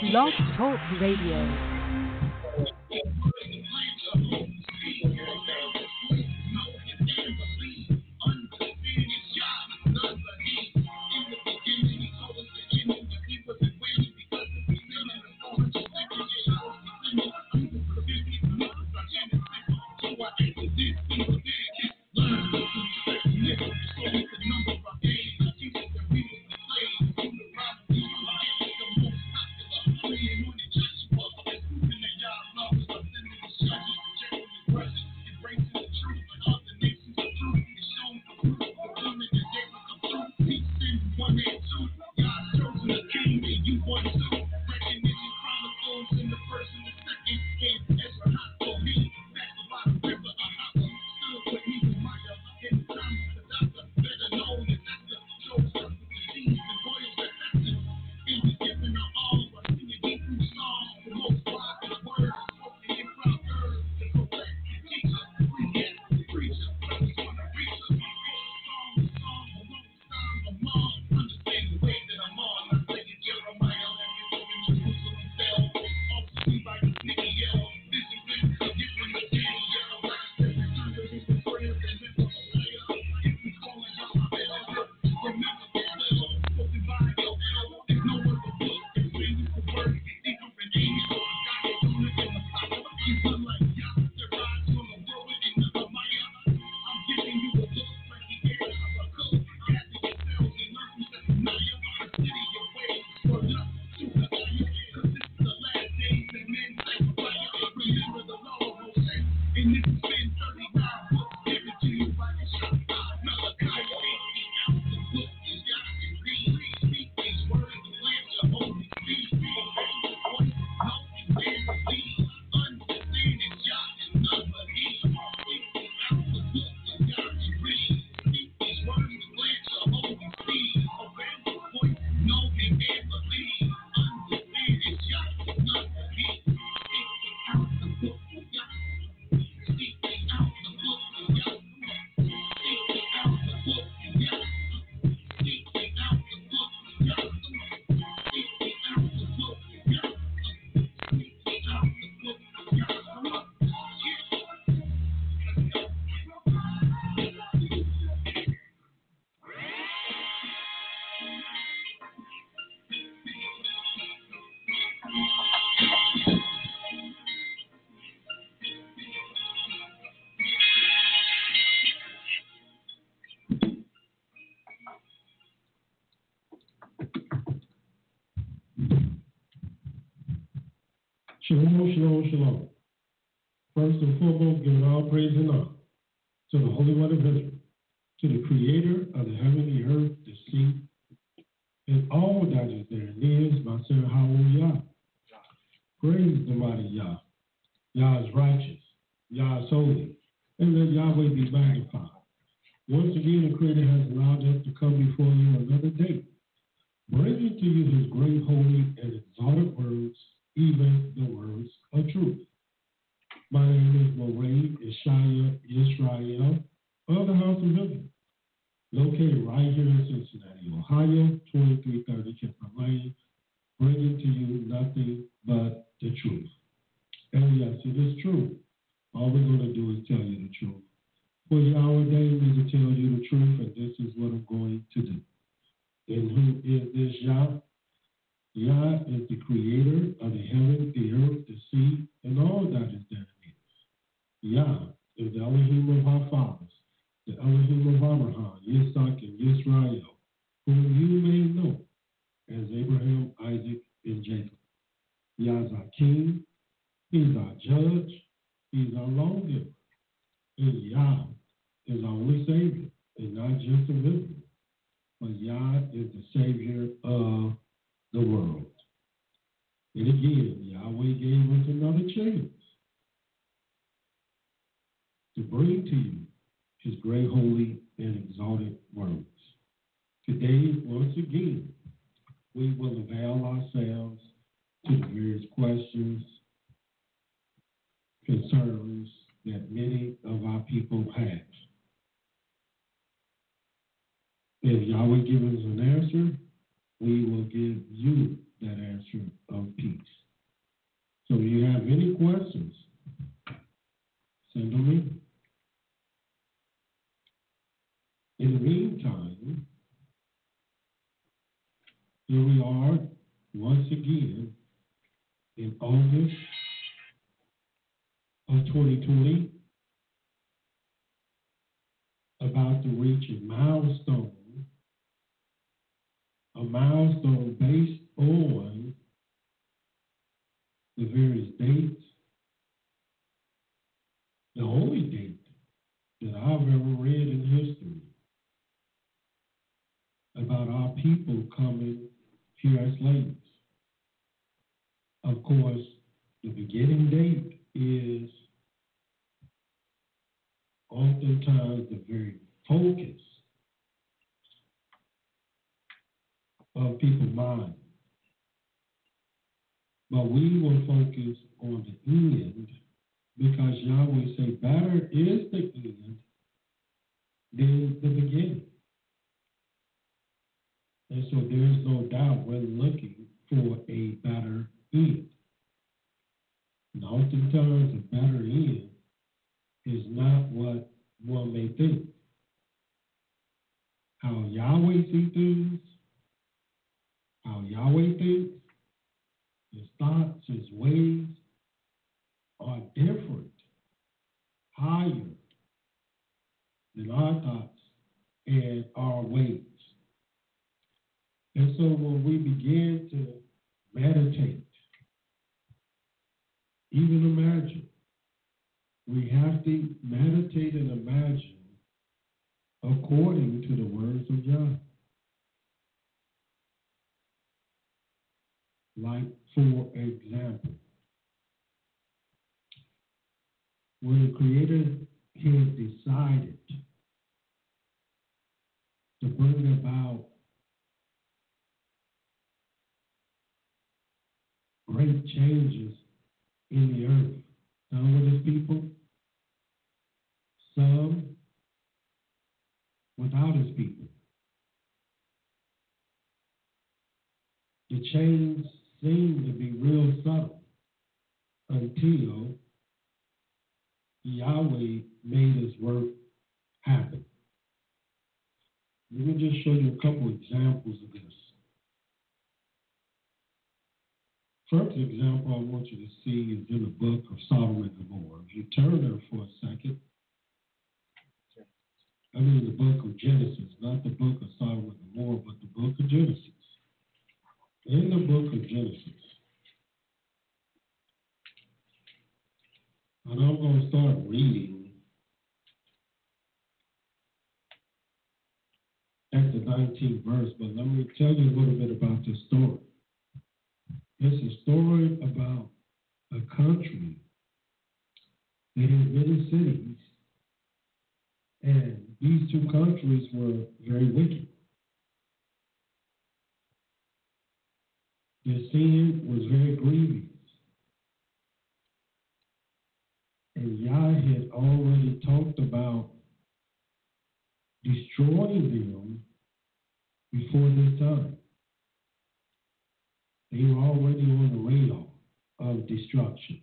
Blog Talk Radio. Shalom, shalom, shalom. First and foremost, giving all praise and honor to the Holy One of Israel, to the Creator of the heaven, the earth, the sea, and all that is there and is, my son, hallelujah. Praise the mighty Yah. Yah is righteous. Yah is holy. And let Yahweh be magnified. Once again, the Creator has allowed us to come before you another day, bringing to you his great, holy, and exalted words, even the words of truth. My name is Moray Ishaya Israel of the House of Israel, located right here in Cincinnati, Ohio, 2330 Chipper Lane, bringing to you nothing but the truth. And yes, it is true. All we're going to do is tell you the truth. For Yahweh ordained me to tell you the truth, and this is what I'm going to do. And who is this Yah? Yah is the creator of the heaven, the earth, the sea, and all that is there in it. Yah is the Elohim of our fathers, the Elohim of Abraham, Yitzhak, and Yisrael, whom you may know as Abraham, Isaac, and Jacob. Yah is our king, he's our judge, he's our lawgiver. And Yah is our only Savior, and not just of Israel, but Yah is the Savior of the world. And again, Yahweh gave us another chance to bring to you his great, holy, and exalted words. Today, once again, we will avail ourselves to the various questions, concerns that many of our people have. If Yahweh gives us an answer, we will give you that answer of peace. once again in August of 2020 about to reach a milestone based on the various dates, the only date that I've ever read in history about our people coming here as slaves. Of course, the beginning date is oftentimes the very focus of people's mind. But we will focus on the end because Yahweh say better is the end than the beginning. And so there's no doubt we're looking for a better end. And oftentimes a better end is not what one may think. How Yahweh sees things, how Yahweh thinks, his thoughts, his ways are different, higher than our thoughts and our ways. And so when we begin to meditate, even imagine, we have to meditate and imagine according to the words of Yah. Like, for example, when the Creator has decided to bring about great changes in the earth, some with his people, some without his people. The change seemed to be real subtle until Yahweh made his work happen. Let me just show you a couple examples of this. First example I want you to see is in the book of Sodom and Gomorrah. If you turn there for a second, I mean the book of Genesis, not the book of Sodom and Gomorrah, but the book of Genesis. In the book of Genesis, and I'm going to start reading at the 19th verse, but let me tell you a little bit about this story. It's a story about a country that had many cities, and these two countries were very wicked. Their sin was very grievous. And Yah had already talked about destroying them before this time. They were already on the radar of destruction.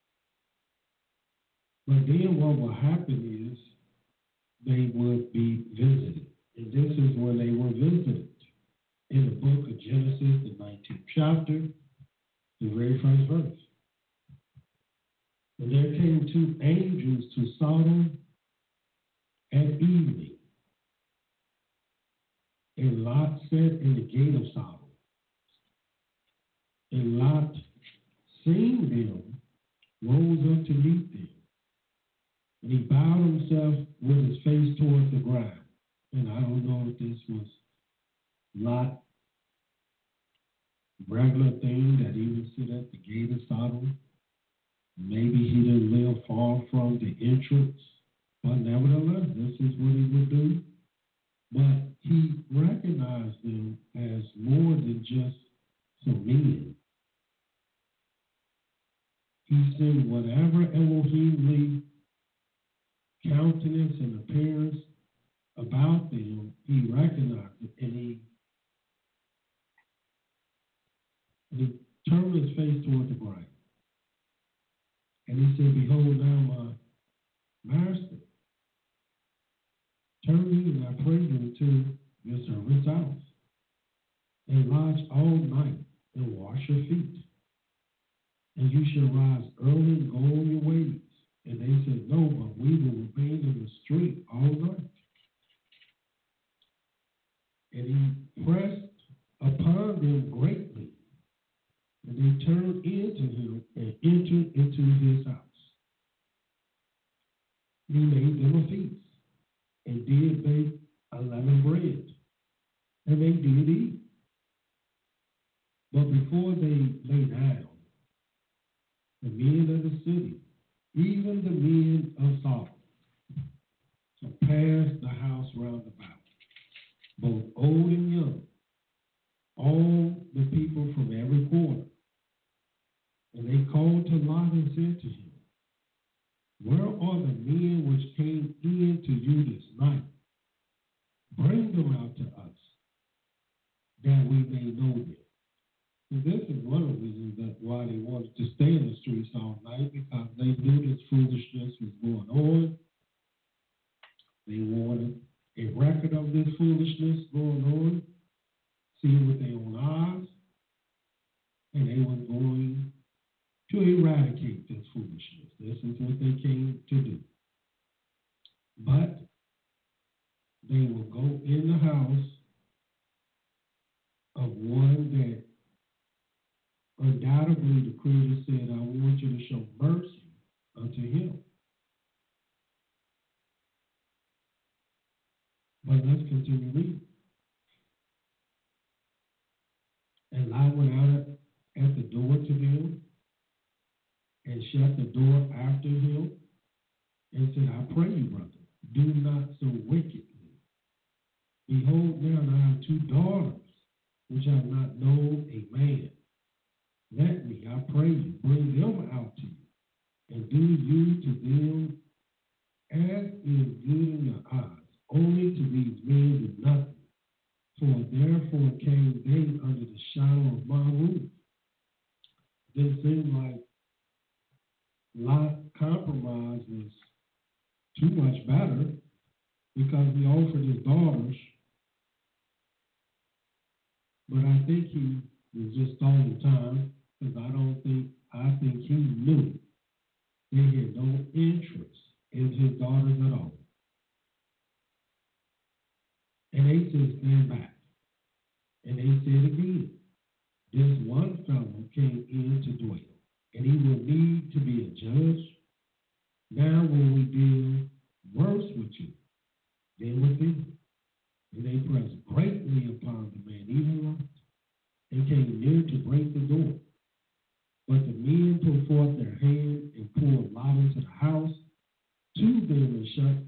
But then what will happen is they would be visited. And this is when they were visited. In the book of Genesis, the 19th chapter, the very first verse. And there came two angels to Sodom at evening. And Lot sat in the gate of Sodom. And Lot, seeing them, rose up to meet them. And he bowed himself with his face towards the ground. And I don't know if this was Lot regular thing that he would sit at the gate of Sodom. Maybe he didn't live far from the entrance, but nevertheless, this is what he would do. But he recognized them as more than just some men. He seen whatever Elohimly countenance and appearance about them, he recognized it, and he turned his face toward the ground. And he said, "Behold now my master, turn me, and I pray you, to your servant's house, and lodge all night, and wash your feet, and you shall rise early and go on your ways. And they said, no, but we will remain in the street all night. And he pressed upon them greatly, and they turned into him and entered into his house. He made them a feast, and did bake unleavened bread, and they did eat. But before they lay down, the men of the city, even the men of Sodom, surpassed the house round about, both old and young, all the people from every quarter. And they called to Lot and said to him, where are the men which came in to you this night? Bring them out to us, that we may know them. And this is one of the reasons that why they wanted to stay in the streets all night, because they knew this foolishness was going on. They wanted a record of this foolishness going on, see it with their own eyes, and they were going to eradicate this foolishness. This is what they came to do. But they will go in the house of one that undoubtedly the Creator said, I want you to show mercy unto him. But let's continue reading. And Lot went out at the door to them and shut the door after him and said, I pray you, brother, do not so wickedly. Behold, now I have two daughters, which have not known a man. Let me, I pray you, bring them out to you, and do you to them as is good in your eyes. Only to these men do nothing, for therefore came they under the shadow of my roof. It seemed like Lot compromise was too much better, because he offered his daughters, but I think he was just stalling time, because I think he knew they had no interest in his daughters at all. And they said, stand back. And they said again, this one fellow came in to dwell, and he will need to be a judge. Now will we deal worse with you than with him? And they pressed greatly upon the man, even Lot, and came near to break the door. But the men put forth their hand and pulled Lot into the house to them and shut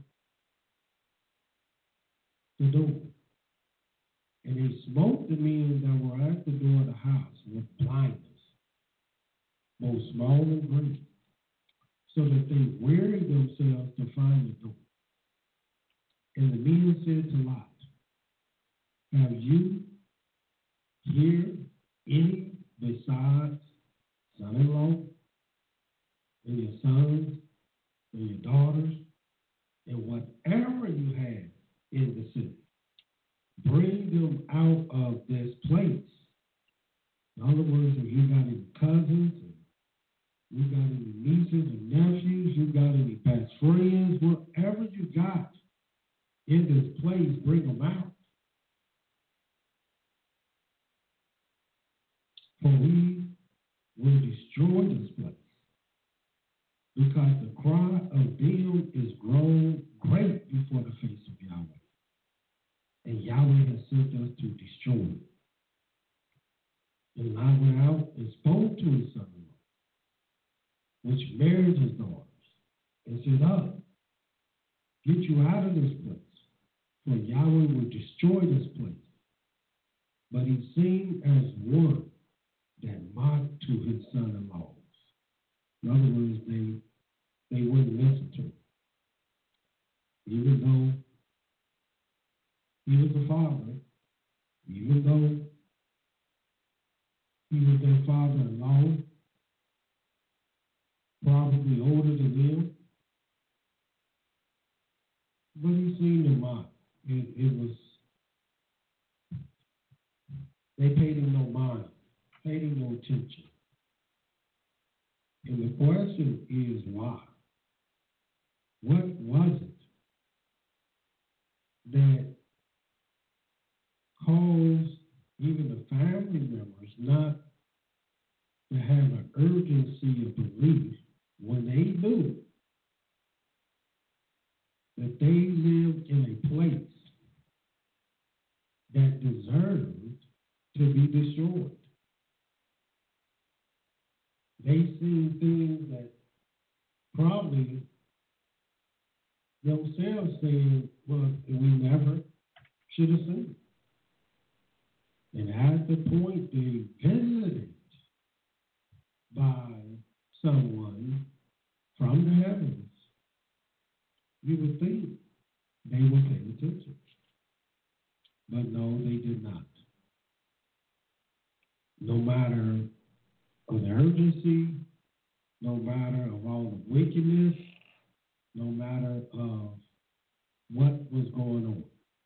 the door. And they smote the men that were at the door of the house with blindness, both small and great, so that they wearied themselves to find the door. And the men said to Lot, have you here any besides son-in-law, and your sons, and your daughters, and whatever you have in the city? Bring them out of this place. In other words, if you got any cousins, and you got any nieces and nephews, you got any best friends, whatever you got in this place, bring them out. For we will destroy this place, because the cry of them is grown great before the face of Yahweh. And Yahweh has sent us to destroy it. And Lot went out and spoke to his son-in-law, which married his daughters, and said, up, get you out of this place, for Yahweh will destroy this place. But he seemed as one that mocked to his son-in-laws. In other words, they wouldn't listen to him. Even though he was the father, even though he was their father-in-law, probably older than them, but he seemed to mock. It was, they paid him no mind. paying no attention. And the question is why? What was it that caused even the family members not to have an urgency of belief when they knew that they lived in a place that deserved to be destroyed? They seen things that probably themselves saying, well, we never should have seen. And at the point they visited by someone from the heavens, you would think they were paying attention. But no, they did not. No matter of the urgency, no matter of all the wickedness, no matter of what was going on.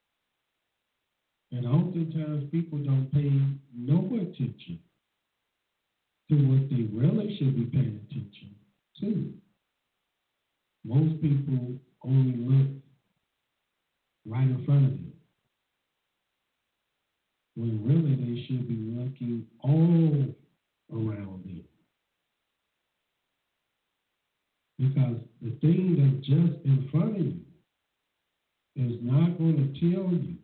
And oftentimes people don't pay no attention to what they really should be paying attention to. Most people only look right in front of them, when really they should be looking all around them. Because the thing that's just in front of you is not going to tell you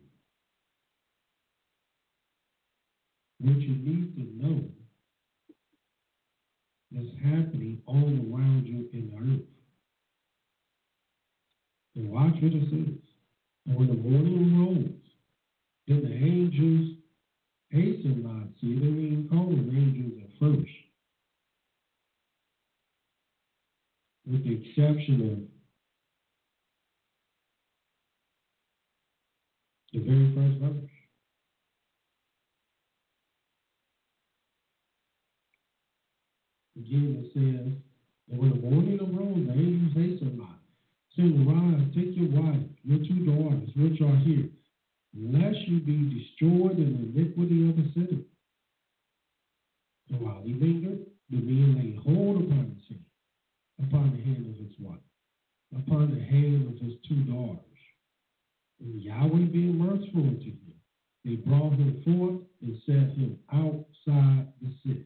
what you need to know that's happening all around you in the earth. And watch what it says. And when the morning rose, then the angels hastened not. See, they didn't even call them angels at first, with the exception of the very first verse. Again, it says, and when the morning arose, the angels hastened not, saying, Arise, take your wife, your two daughters, which are here, lest you be destroyed in the iniquity of the city. And while he lingered, the men laid hold upon his hand, upon the hand of his wife, upon the hand of his two daughters. And Yahweh being merciful unto him, they brought him forth and set him outside the city.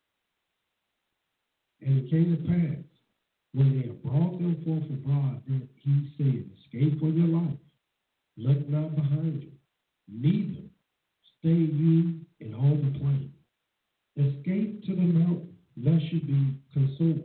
And it came to pass, when they had brought them forth abroad, that he said, Escape for your life, look not behind you, neither stay you in all the plain. Escape to the mountain, lest you be consumed.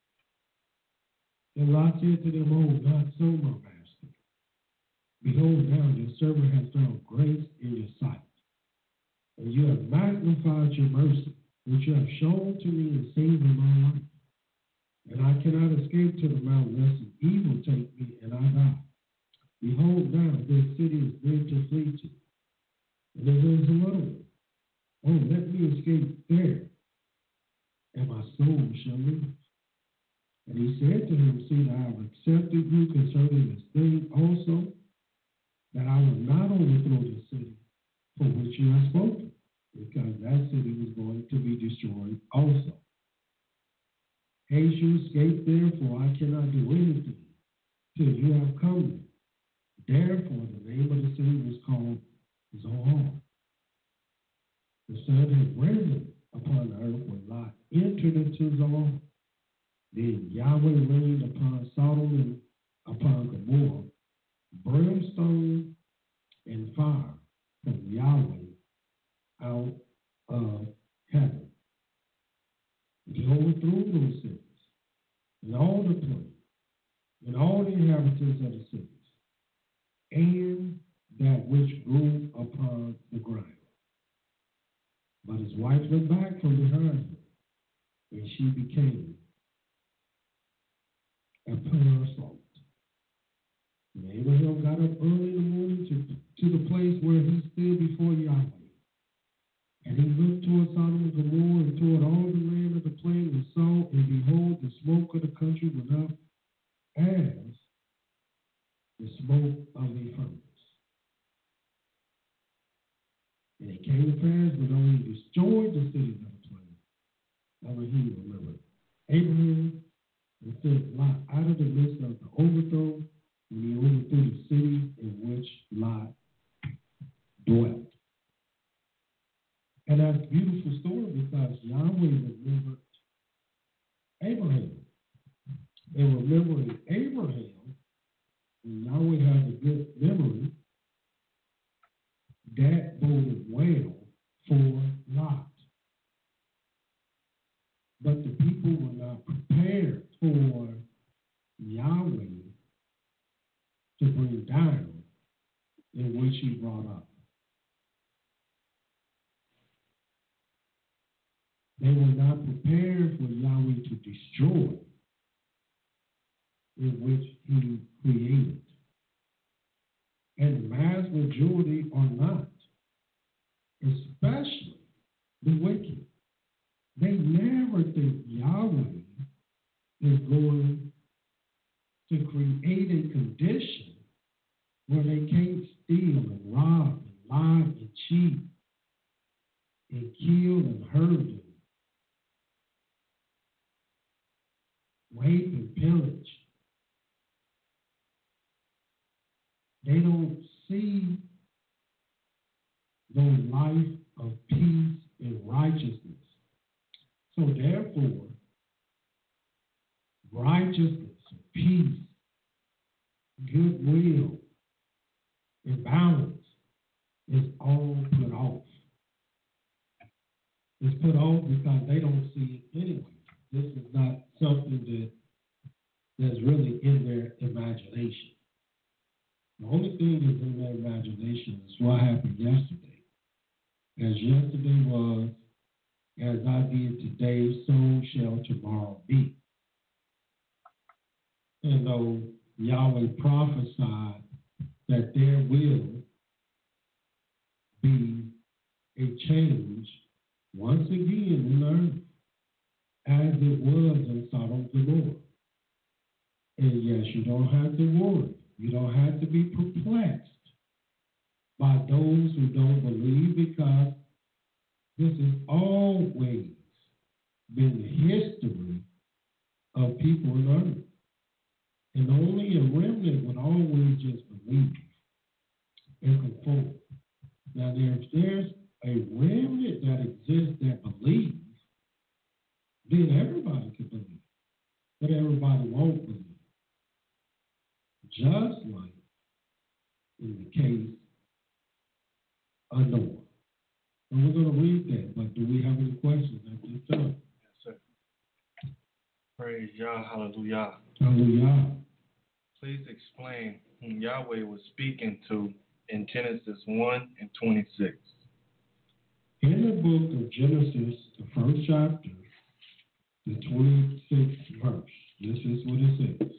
And Lot said to them, Oh, not so, my master. Behold, now your servant has found grace in your sight, and you have magnified your mercy, which you have shown to me in saving my life. And I cannot escape to the mountain, lest an evil take me and I die. Behold, now this city is there to flee to, and it is a little one. Oh, let me escape there, and my soul shall live. And he said to him, See, I have accepted you concerning this thing also, that I will not overthrow the city for which you have spoken, because that city was going to be destroyed also. Haste you escape there, for I cannot do anything till you have come there. Therefore, the name of the city was called Zoar. The sun had risen upon the earth when Lot entered into Zoar. Then Yahweh rained upon Sodom and upon Gomorrah brimstone and fire from Yahweh out of heaven. He overthrew those cities, and all the plain, and all the inhabitants of the cities, and that which grew upon the ground. But his wife went back from behind him, and she became a pillar of salt. And Abraham got up early in the morning to the place where he stood before Yahweh. And he looked toward Sodom and Gomorrah and toward all the land of the plain and saw, and behold, the smoke of the country went up as the smoke of a furnace. And it came to pass, when only destroyed the cities of the plain, Abraham remembered. Abraham and sent Lot out of the midst of the overthrow when he overthrew the city in which Lot dwelt. And that's a beautiful story because Yahweh remembered Abraham. And remembering Abraham, when Yahweh has a good memory, that boded well for Lot. But the people were not prepared for Yahweh to bring down in which he brought up. They were not prepared for Yahweh to destroy in which he created. And the vast majority are not, especially the wicked. They never think Yahweh is going to create a condition where they can't steal and rob and lie and cheat and kill and hurt and rape and pillage. They don't see the life of peace and righteousness. So therefore, righteousness, peace, goodwill, and balance is all put off. It's put off because they don't see it anyway. This is not something that's really in their imagination. The only thing that's in their imagination is what happened yesterday. As yesterday was, as I did today, so shall tomorrow be. And though Yahweh prophesied that there will be a change once again in earth, as it was in Sodom and Gomorrah. And yes, you don't have to worry. You don't have to be perplexed by those who don't believe, because this has always been the history of people in earth. And only a remnant would always just believe and conform. Now, if there's a remnant that exists that believes, then everybody can believe. But everybody won't believe. Just like in the case of Noah. And we're going to read that, but do we have any questions at this time? Yes, sir. Praise Yah, hallelujah. Hallelujah. Please explain whom Yahweh was speaking to in Genesis 1 and 26. In the book of Genesis, the first chapter, the 26th verse, this is what it says.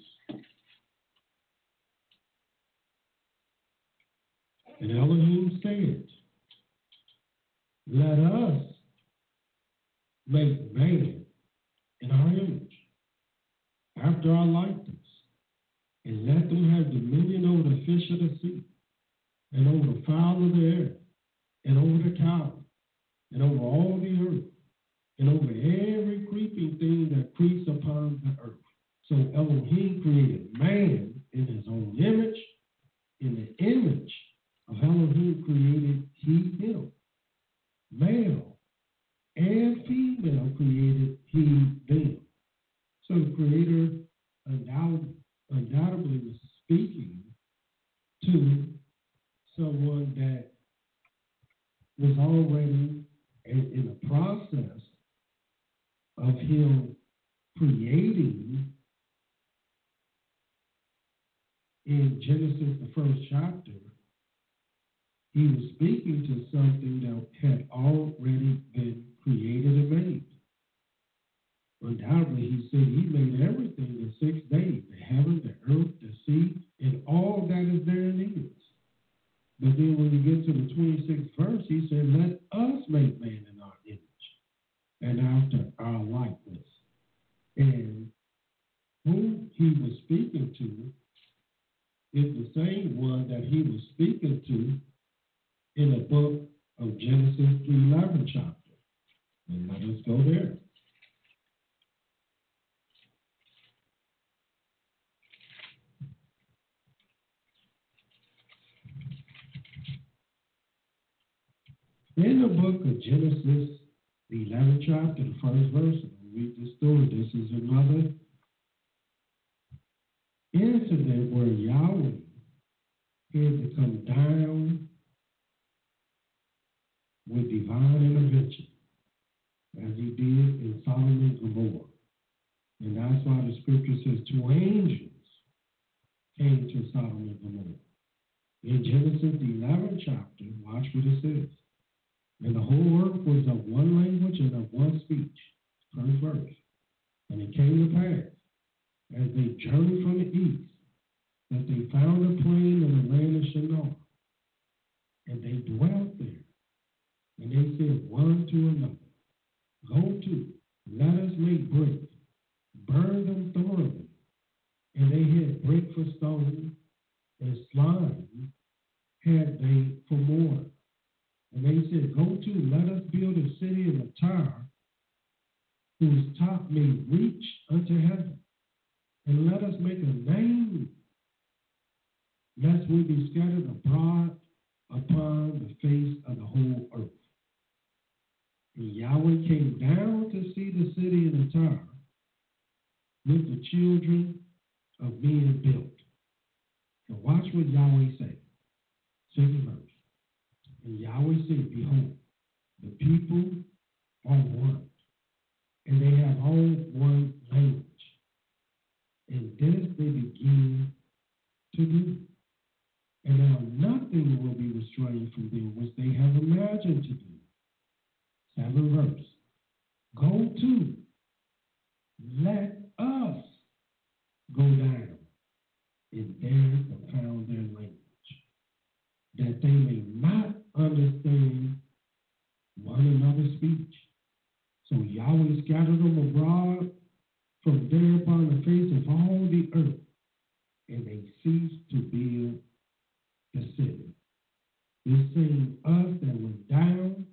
And Elohim said, let us make man in our image, after our likeness, and let them have dominion over the fish of the sea, and over the fowl of the air, and over the cattle, and over all the earth, and over every creeping thing that creeps upon the earth. So Elohim created man in his own image. In the image of Elohim created he him. Male and female created he them. So the Creator undoubtedly was speaking to someone that was already in the process of him creating. In Genesis, the first chapter, he was speaking to something that had already been created and made. Undoubtedly, he said he made everything in 6 days, the heaven, the earth, the sea, and all that is therein is. But then when you get to the 26th verse, he said, let us make man in our image and after our likeness. And who he was speaking to is the same one that he was speaking to in the book of Genesis, the 11th chapter. And let us go there. book of Genesis, the 11th chapter, the first verse, I'll read this story. This is another incident where Yahweh had to come down with divine intervention, as he did in Sodom and Gomorrah. And that's why the scripture says 2 angels came to Sodom and Gomorrah. In Genesis, the 11th chapter, watch what it says. And the whole earth was of one language and of one speech. First verse. And it came to pass, as they journeyed from the east, that they found a plain in the land of Shinar. And they dwelt there. And they said one to another, Go to, let us make brick, burn them thoroughly. And they had brick for stone, and slime had they for mortar. And they said, Go to, let us build a city in a tower, whose top may reach unto heaven. And let us make a name, lest we be scattered abroad upon the face of the whole earth. And Yahweh came down to see the city in the tower, with the children of men built. And watch what Yahweh said. Second verse. And Yahweh said, Behold, the people are one, and they have all one language. And this they begin to do. And now nothing will be restrained from them which they have imagined to do. 7th verse. Go to, let us go down, and there confound their language, that they may not understand one another's speech. So Yahweh scattered them abroad from there upon the face of all the earth, and they ceased to build the city. This same us that went down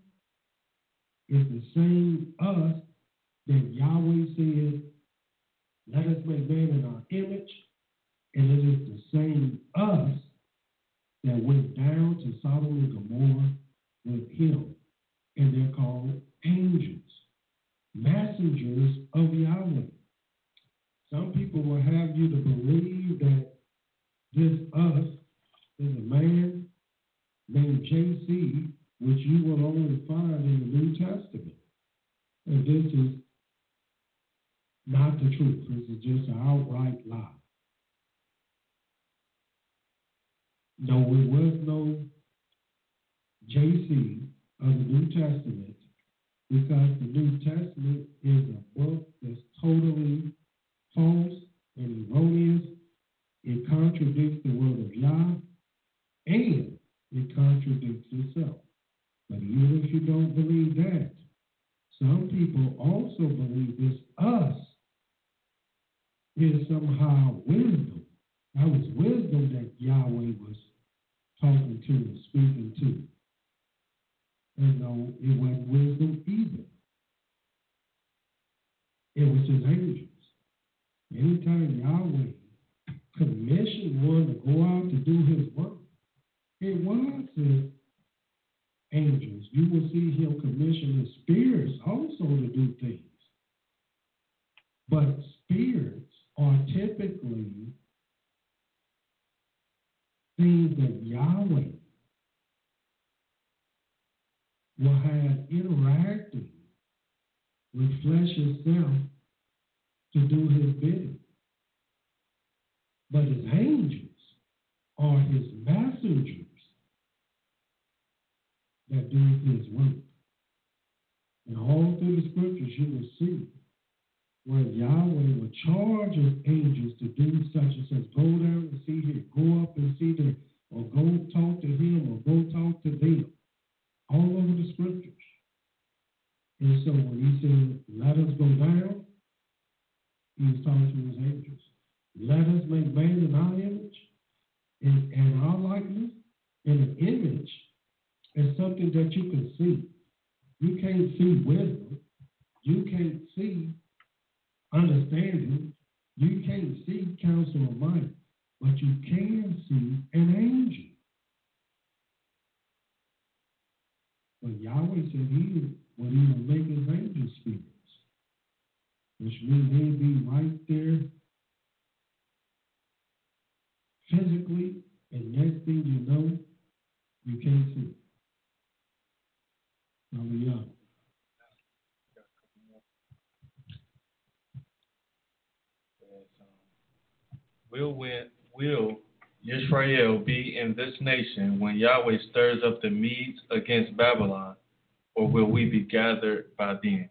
is the same us that Yahweh said, let us make man in our image, and it is the same us that went down to Sodom and Gomorrah with him, and they're called angels, messengers of Yahweh. Some people will have you to believe that this us is a man named J.C., which you will only find in the New Testament. And this is not the truth. This is just an outright lie. No, it was no J.C. of the New Testament, because the New Testament is a book that's totally false and erroneous. It contradicts the word of Yah, and it contradicts itself. But even if you don't believe that, some people also believe this us is somehow wisdom. That was wisdom that Yahweh was talking to and speaking to. And no, it wasn't wisdom either. It was his angels. Anytime Yahweh commissioned one to go out to do his work, it was his angels. You will see him commission his spirits also to do things. But spirits are typically things that Yahweh will have interacting with flesh itself to do his bidding. But his angels are his messengers that do his work. And all through the scriptures you will see where Yahweh will charge his angels to do such and such. Go down and see here, go up and see there, or go talk to him, or go talk to them. All over the scriptures. And so when he said, let us go down, he was talking to his angels. Let us make man in our image, and our likeness. And an image is something that you can see. You can't see wisdom. You can't see understanding. You can't see counsel of might, but you can see an angel. But Yahweh said he would even make his angels spirits, which means they'd be right there physically, and next thing you know, you can't see. Hallelujah. Will Yisrael be in this nation when Yahweh stirs up the Medes against Babylon, or will we be gathered by then?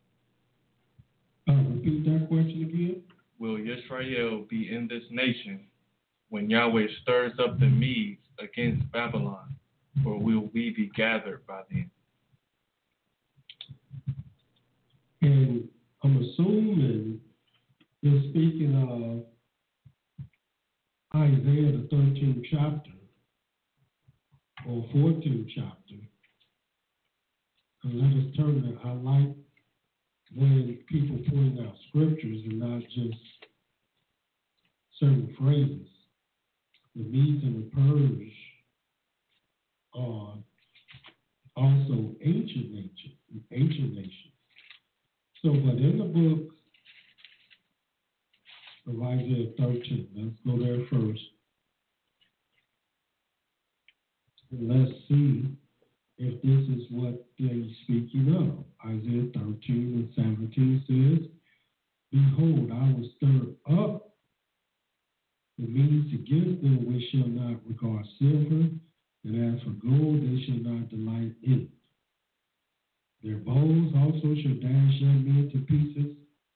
Repeat that question again. Will Yisrael be in this nation when Yahweh stirs up the Medes against Babylon, or will we be gathered by then? And I'm assuming they're speaking of Isaiah, the 13th chapter, or 14th chapter. And let us turn to, I like when people point out scriptures and not just certain phrases. The Medes and the Persians are also ancient nations. So, but in the book of Isaiah 13, let's go there first. And let's see if this is what they're speaking of. Isaiah 13 and 17 says, Behold, I will stir up the Medes against them, which shall not regard silver, and as for gold, they shall not delight in it. Their bows also shall dash young men to pieces,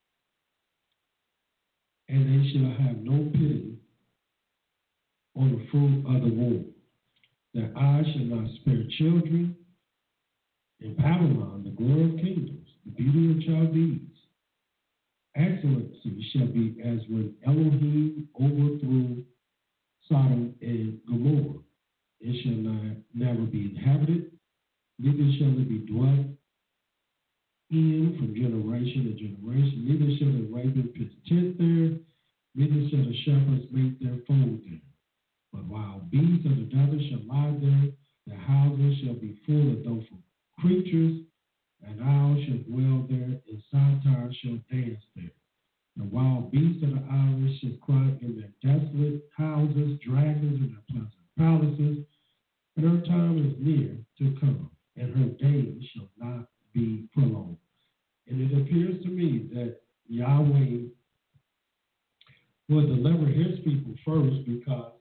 and they shall have no pity on the fruit of the womb. Their eyes shall not spare children. In Babylon, the glory of kingdoms, the beauty of Chaldees, excellency shall be as when Elohim overthrew Sodom and Gomorrah. It shall not never be inhabited, neither shall it be dwelt in from generation to generation. Neither shall the raven pitch tent there, neither shall the shepherds make their fold there. But wild beasts of the desert shall lie there, their houses shall be full of doleful creatures, and owls shall dwell there, and satyrs shall dance there. The wild beasts of the islands shall cry in their desolate houses, dragons in their pleasant palaces, and her time is near to come, and her days shall not be prolonged. And it appears to me that Yahweh will deliver his people first because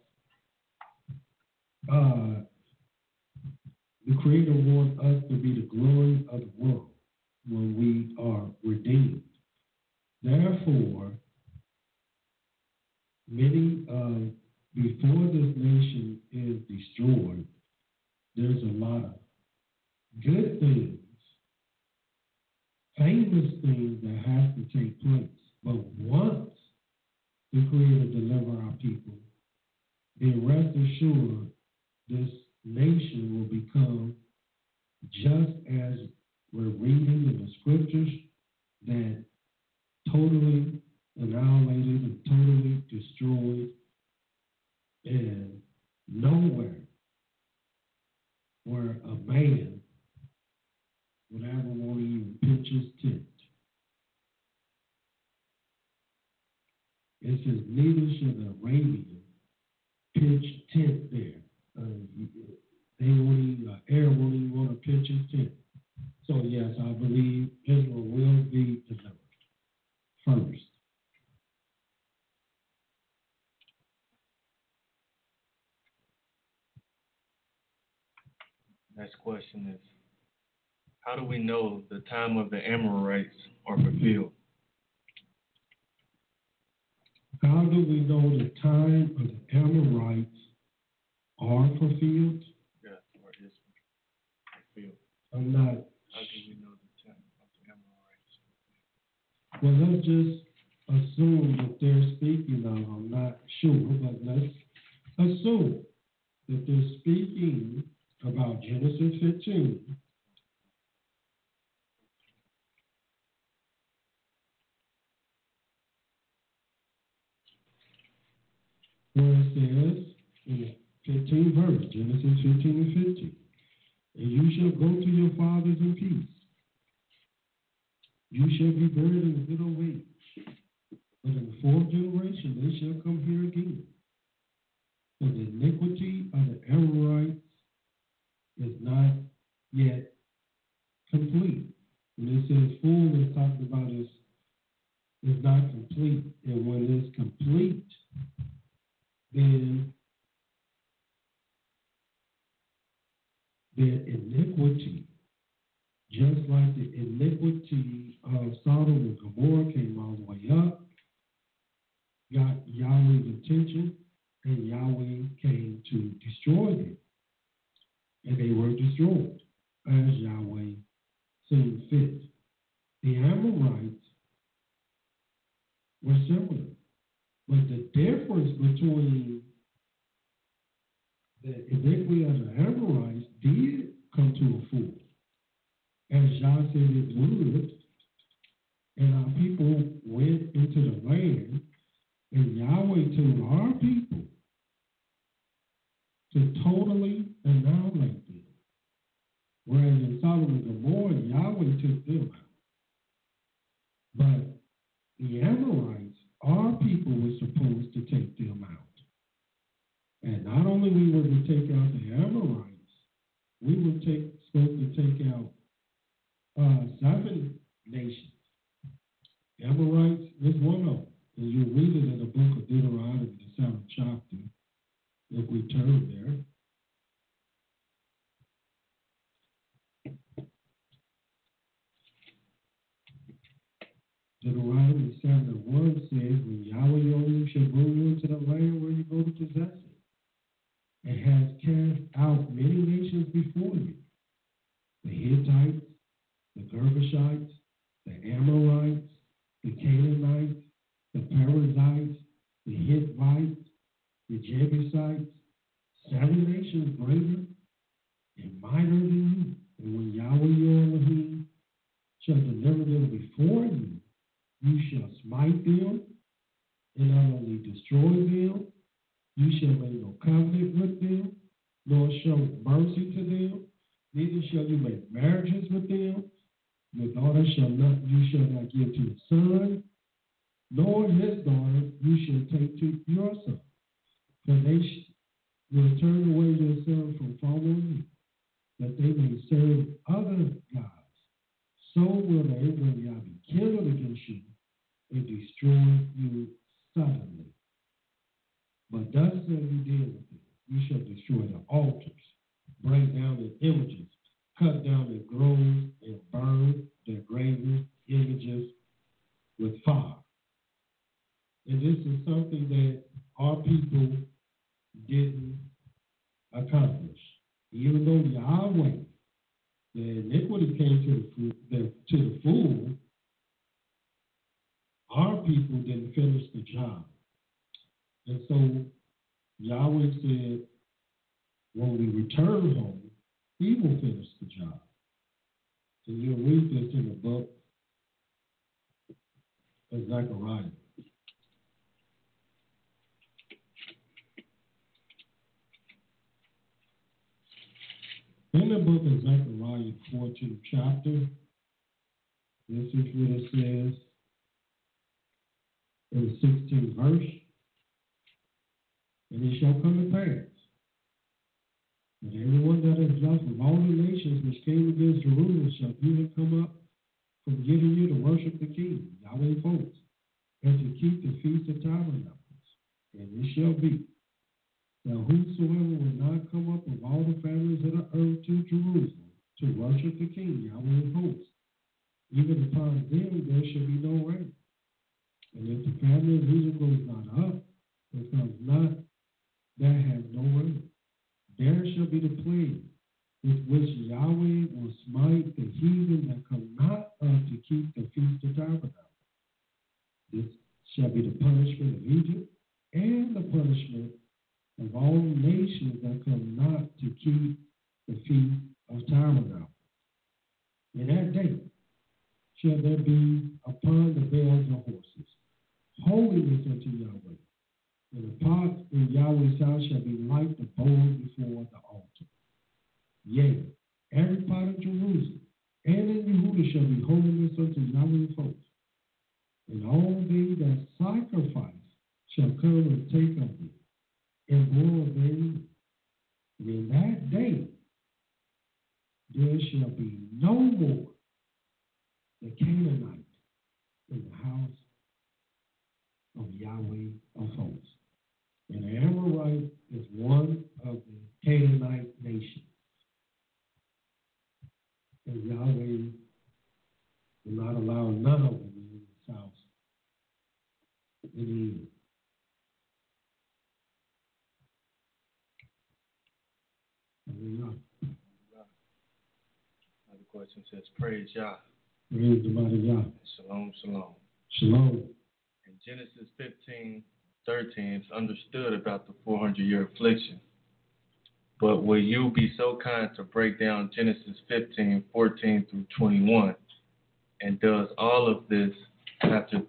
the Creator wants us to be the glory of the world when we are redeemed. Therefore, before this nation is destroyed, there's a lot of good things, famous things that have to take place. But once the Creator deliver our people, then rest assured this nation will become just as we're reading in the scriptures that totally annihilated and totally destroyed, and nowhere where a man would ever want to even pitch his tent. It says, neither shall the Arabian pitch tent there. They won't even, air won't even want to pitch his tent. So yes, I believe Israel will be delivered first. Next question is, how do we know the time of the Amorites are fulfilled? How do we know the time of the Amorites are fulfilled? Yes, or is fulfilled. I'm not. How do we know the time of the Amorites? Well, let's just assume that they're speaking of, I'm not sure, but let's assume that they're speaking about Genesis 15. Where it says, in the 15th verse, Genesis 15 and 15, And you shall go to your fathers in peace. You shall be buried in a good old age. But in the fourth generation they shall come here again. For the iniquity of the Amorites is not yet complete. When it says full, it's talking about is not complete. And when it's complete, then their iniquity, just like the iniquity of Sodom and Gomorrah came all the way up, got Yahweh's attention, and Yahweh came to destroy them. And they were destroyed as Yahweh seemed fit. The Amorites were similar, but the difference between the iniquity of the Amorites did come to a full, as Yah said it would, and our people went into the land, and Yahweh told our people to totally annihilate them. Whereas in Sodom and Gomorrah, Yahweh took them out. But the Amorites, our people were supposed to take them out. And not only we were to take out the Amorites, we were supposed to take out 7 nations. Amorites was one of them. And you read it in the book of Deuteronomy, the 7th chapter, if we turn there. Deuteronomy 7:1 says, when Yahweh your Elohim shall bring you into the land where you go to possess it, and has cast out many nations before you, the Hittites, the Girgashites, the Amorites, the Canaanites, the Perizzites, the Hittites, the Jebusites, 7 nations greater and mightier than you. And when Yahweh your Elohim shall deliver them before you, you shall smite them, and not only destroy them, you shall make no covenant with them, nor show mercy to them, neither shall you make marriages with them. Your daughter you shall not give to your son, nor his daughter you shall take to your son. For they will turn away their son from following you, that they may serve other gods. So will the anger of Yah be kindled against you and destroy you suddenly. But thus shall you deal with it. You shall destroy the altars, break down the images, cut down the groves, and burn their graven images with fire. And this is something that our people didn't accomplish. Even though Yahweh, the iniquity came to the full, our people didn't finish the job. And so Yahweh said, when we return home, he will finish the job. So you'll read this in the book of Zechariah. In the book of Zechariah, 14th chapter, this is what it says in the 16th verse. And it shall come to pass that everyone that is left of all the nations which came against Jerusalem shall even come up from Gideon to worship the King, Yahweh of hosts, and to keep the Feast of Tabernacles. And it shall be that whosoever will not come up of all the families of the earth to Jerusalem to worship the King, Yahweh of hosts, even upon them there shall be no rain. And if the family of Israel goes not up, and comes not, there have no rain. There shall be the plague with which Yahweh will smite the heathen that come not up to keep the Feast of Tabernacles. This shall be the punishment of Egypt and the punishment of all nations that come not to keep the Feast of Tabernacles. In that day shall there be upon the bells of horses holiness unto Yahweh. And the pot in Yahweh's house shall be like the bowl before the altar. Yea, shall be holiness unto Yahweh of hosts. And all they that sacrifice shall come and take of it, and boil therein. And in that day there shall be no more the Canaanite in the house of Yahweh of hosts. And the Amorite is one of the Canaanite nations. And Yahweh will not allow none of them in his house. In the end. Another question says, praise Yah. Praise the mighty Yah. Shalom, shalom. Shalom. In Genesis 15:13, it's understood about the 400-year affliction. But will you be so kind to break down Genesis 15:14 through 21? And does all of this have to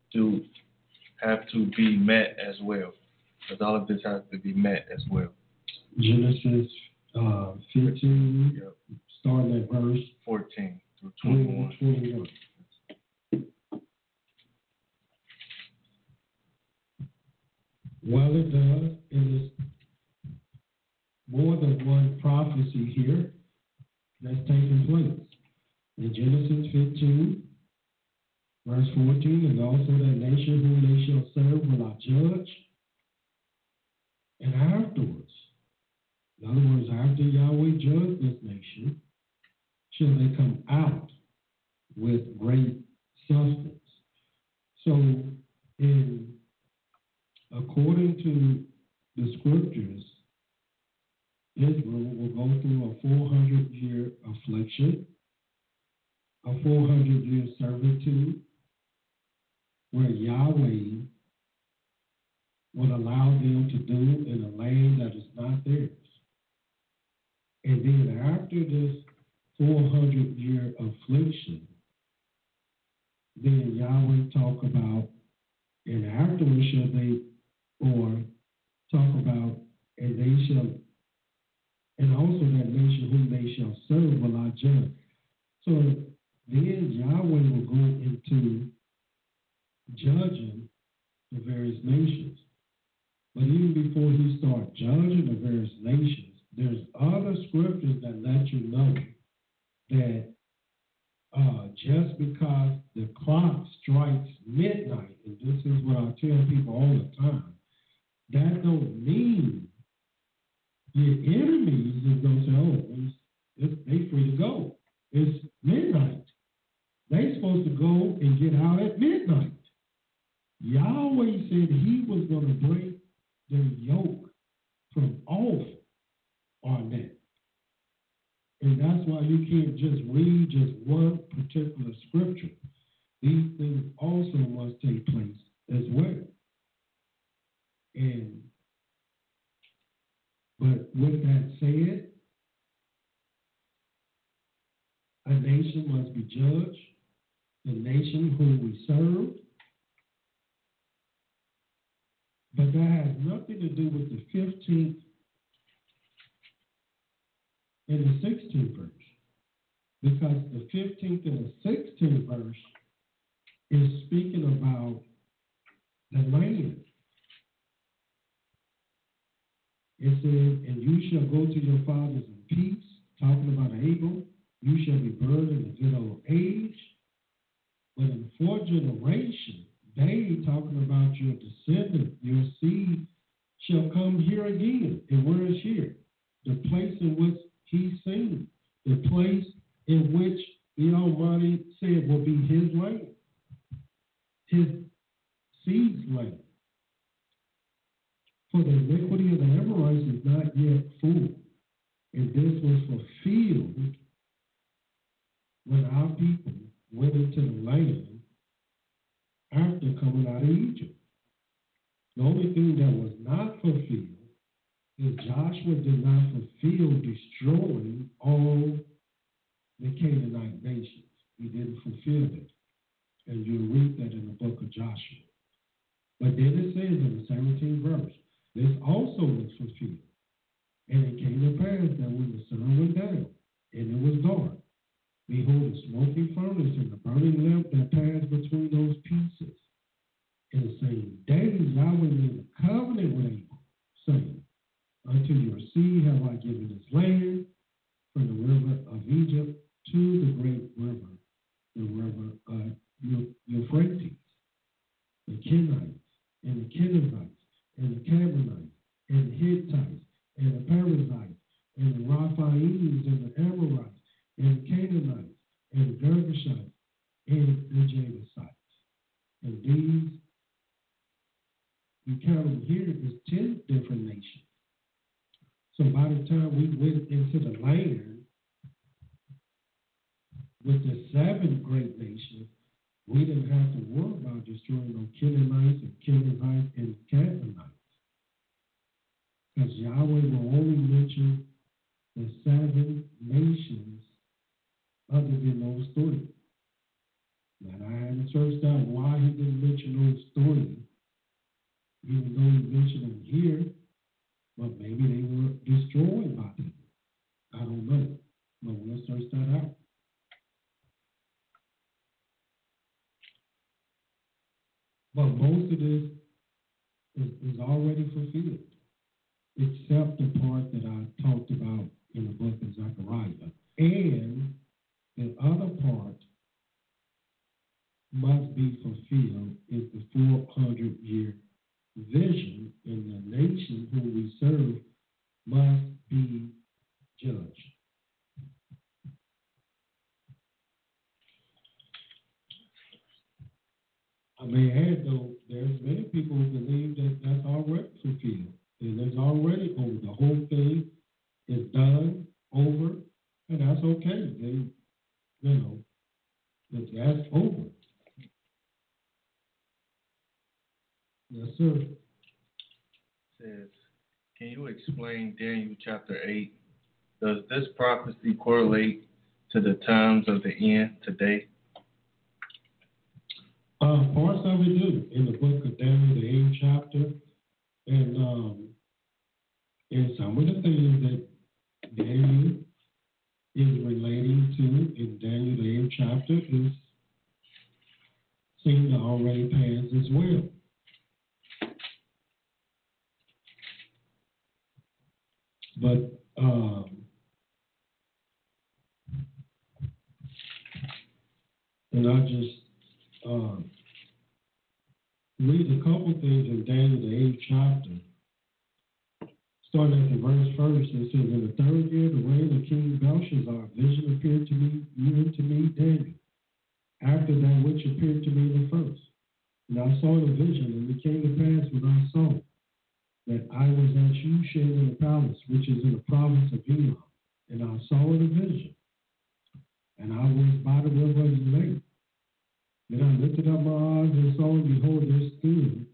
be met as well? Does all of this have to be met as well? Genesis 15, yep. Starting at verse 14 through 21. Well, it does. It is more than one prophecy here that's taking place. In Genesis 15, verse 14, and also that nation whom they shall serve will I judge. And afterwards, in other words, after Yahweh judged this nation, shall they come out with great substance. So, according to the scriptures, Israel will go through a 400-year affliction, a 400-year servitude, where Yahweh will allow them to do in a land that is not theirs. And then after this 400-year affliction, then Yahweh talk about, and afterwards shall they, or talk about, and they shall, and also that nation whom they shall serve will I judge. So then Yahweh will go into judging the various nations. But even before he starts judging the various nations, there's other scriptures that let you know that just because the clock strikes midnight, and this is what I tell people all the time, that don't mean your enemies is going to say, oh, they free to go. It's midnight. They supposed to go and get out at midnight. Yahweh said he was going to break their yoke from off on that. And that's why you can't just read just one particular scripture. These things also must take place as well. But with that said, a nation must be judged, the nation whom we serve. But that has nothing to do with the 15th and the 16th verse. Because the 15th and the 16th verse is speaking about the land. It says, and you shall go to your fathers in peace, talking about Abel. You shall be buried in a good old age. But in the fourth generation, they talking about your descendant, your seed, shall come here again. And where is here? The place in which he seen, the place in which the Almighty said will be his land, his seed's land. For the iniquity of the Amorites is not yet full, and this was fulfilled when our people went into the land after coming out of Egypt. The only thing that was not fulfilled is Joshua did not fulfill destroying all the Canaanite nations. He didn't fulfill it. And you'll read that in the book of Joshua. But then it says in the 17th verse, this also was fulfilled. And it came to pass that when the sun went down and it was dark, Behold, the smoking furnace and the burning lamp that passed between those pieces. In the same day, Yahweh made a covenant with Abram, saying, unto your seed have I given this land, from the river of Egypt to the great river, the river of Euphrates, the Kenites, and the Kenizzites, and the Canaanites, and the Hittites, and the Perizzites, and the Rephaims, and the Amorites, and the Canaanites, and the Girgashites, and the Jebusites. And these, you count them here, is 10 different nations. So by the time we went into the land with the 7 great nations, we didn't have to worry about destroying no Canaanites and Kenizzites and Canaanites. Because Yahweh will only mention the 7 nations other than those 3. Now, I haven't searched out why he didn't mention those 3, even though he mentioned them here, but maybe they were destroyed by them. I don't know, but we'll search that out. But most of this is already fulfilled, except the part that I talked about in the book of Zechariah. And the other part must be fulfilled is the 400-year vision, and the nation whom we serve must be judged. I may add, though, there's many people who believe that that's already fulfilled, and it's already over. The whole thing is done, over, and that's okay. They, that's over. Yes, sir. Says, can you explain Daniel chapter 8? Does this prophecy correlate to the times of the end today? Parts of it do in the book of Daniel, the 8th chapter, and some of the things that Daniel is relating to in Daniel, the 8th chapter, is seem to already pass as well. But and I'll just read a couple things in Daniel, the 8th chapter. Starting at the verse first, it says, in the 3rd year of the reign of King Belshazzar, a vision appeared to me, even to me, Daniel, after that which appeared to me the first. And I saw the vision, and it came to pass when I saw that I was at Shushan in the palace, which is in the province of Elam, and I saw the vision, and I was by the river of the lake. Then I lifted up my eyes and saw, and behold, there stood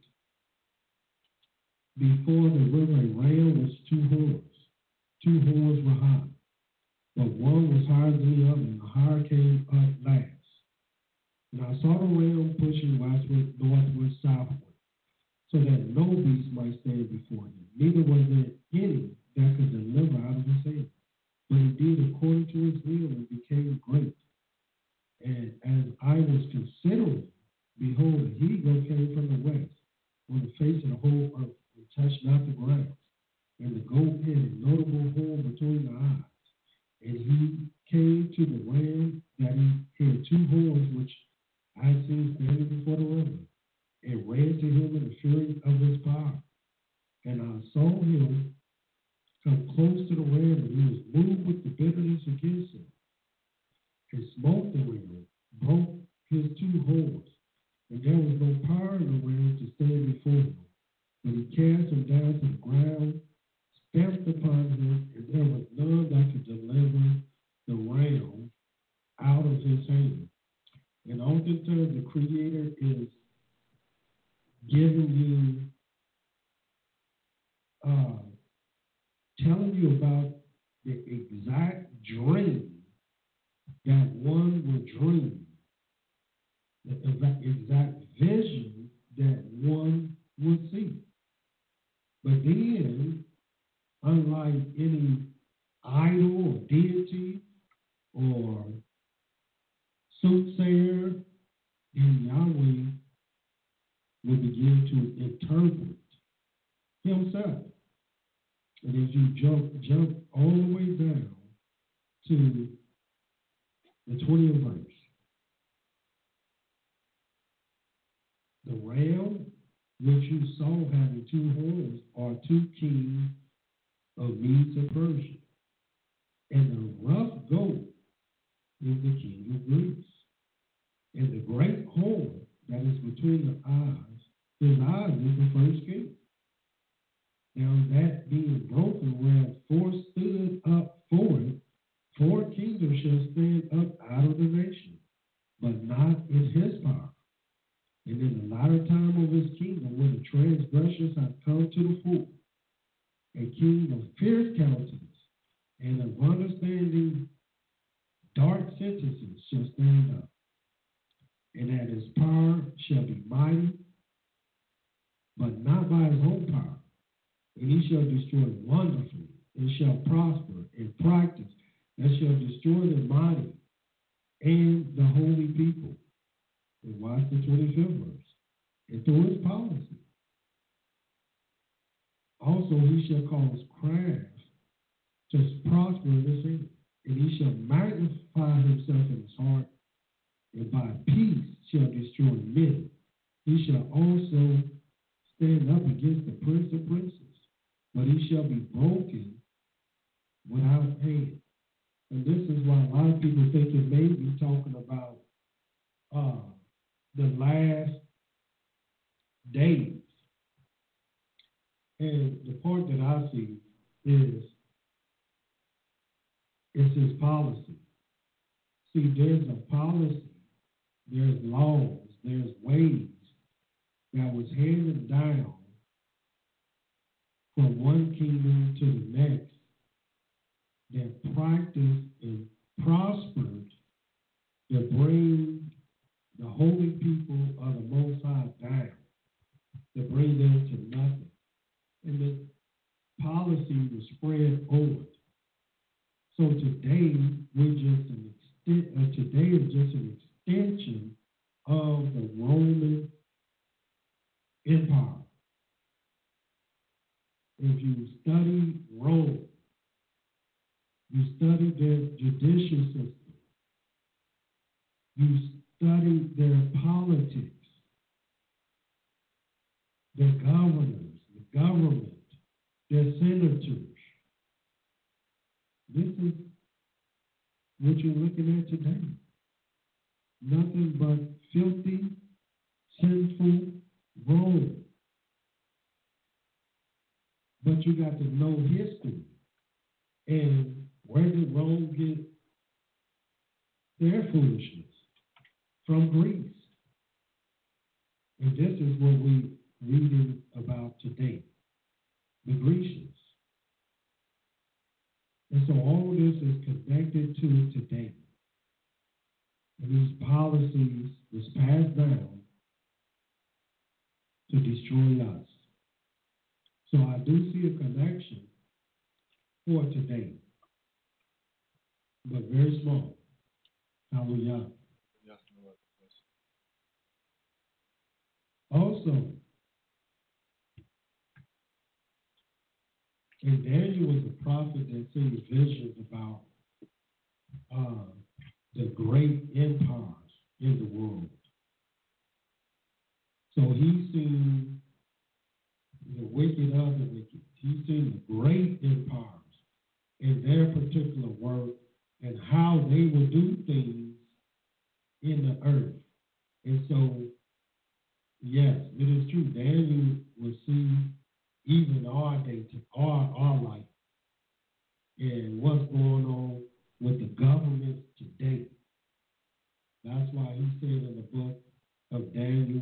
before the river a ram with 2 horns. 2 horns were high, but one was higher than the other, and the higher came up last. And I saw the ram pushing westward, northward, southward, so that no beast might stand before him. Neither was there any that could deliver out of his hand. But he did according to his will and became great. And as I was considering, behold, a he-goat came from the west, on the face of the whole earth, and touched not the ground. And the goat had a notable hole between the eyes. And he came to the ram that he had 2 horns, which I had seen standing before the river, and ran to him in the fury of his power. And I saw him come close to the ram, and he was moved with the bitterness against him, and smote the ram, broke his 2 horns, and there was no power in the ram to stand before him. But he cast him down to the ground, stamped upon him, and there was none that could deliver the ram out of his hand. And oftentimes the Creator is giving you, telling you about the exact dream that one would dream, the exact vision that one would see. But then, unlike any idol or deity or will begin to interpret himself. And as you jump all the way down to the 20th verse, the ram which you saw having two horns are two kings of Medes and Persia, and the rough goat is the king of Greece, and the great horn that is between the eyes, his eyes is the first king. Now that being broken, whereas four stood up for it, four kingdoms shall stand up out of the nation, but not in his power. And in the latter time of his kingdom, when the transgressors have come to the full, a king of fierce countenance and of understanding dark sentences shall stand up, and that his power shall be mighty, but not by his own power. And he shall destroy wonderfully, and shall prosper in practice, and shall destroy the mighty and the holy people. And watch the 25th verse. And through his policy. Also he shall cause craft to prosper in his hand, and he shall magnify himself in his heart, and by peace shall destroy many. He shall also stand up against the prince of princes, but he shall be broken without hand. And this is why a lot of people think it may be talking about the last days. And the part that I see is his policy. See, there's a policy, there's laws, there's ways that was handed down from one kingdom to the next that practiced and prospered to bring the holy people of the Most High down, to bring them to nothing. And the policy was spread over. So today we're just today is just an extension of the Roman Empire. If you study Rome, you study their judicial system, you study their politics, their governors, the government, their senators. This is what you're looking at today. Nothing but filthy, sinful Rome. But you got to know history. And where did Rome get their foolishness? From Greece. And this is what we're reading about today. The Grecians. And so all this is connected to today. And these policies was passed down to destroy us. So I do see a connection for today, but very small. Hallelujah. Also, and Daniel was a prophet that seen visions about the great empires in the world. So he's seen the wicked of the wicked. He's seen the great empires in their particular work and how they will do things in the earth. And so, yes, it is true. Daniel will see even our day, our life, and what's going on with the government today. That's why he said in the book of Daniel,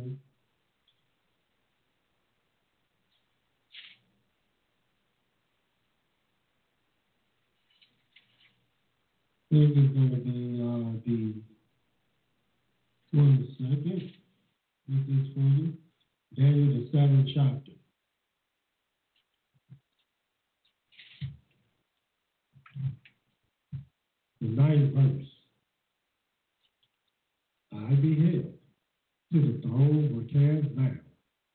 I think it's going to be the 22nd. This is for you. Daniel, the 7th chapter. The 9th verse. I beheld, till the thrones were cast down,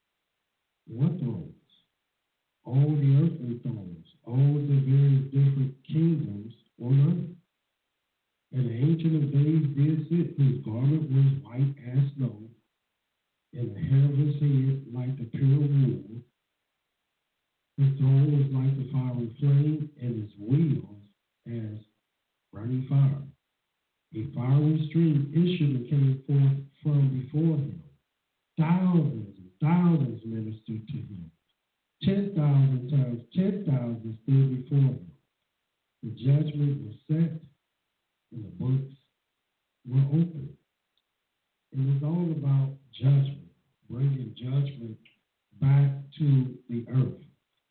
What thrones? All the earthly thrones, all the various different kingdoms on earth. And the Ancient of Days did sit. His garment was white as snow, and the hair of his head like the pure wool. His throne was like the fiery flame, and his wheels as burning fire. A fiery stream issued and came forth from before him. Thousands and thousands ministered to him. 10,000 times 10,000 stood before him. The judgment was set, and the books were opened. It was all about judgment, bringing judgment back to the earth.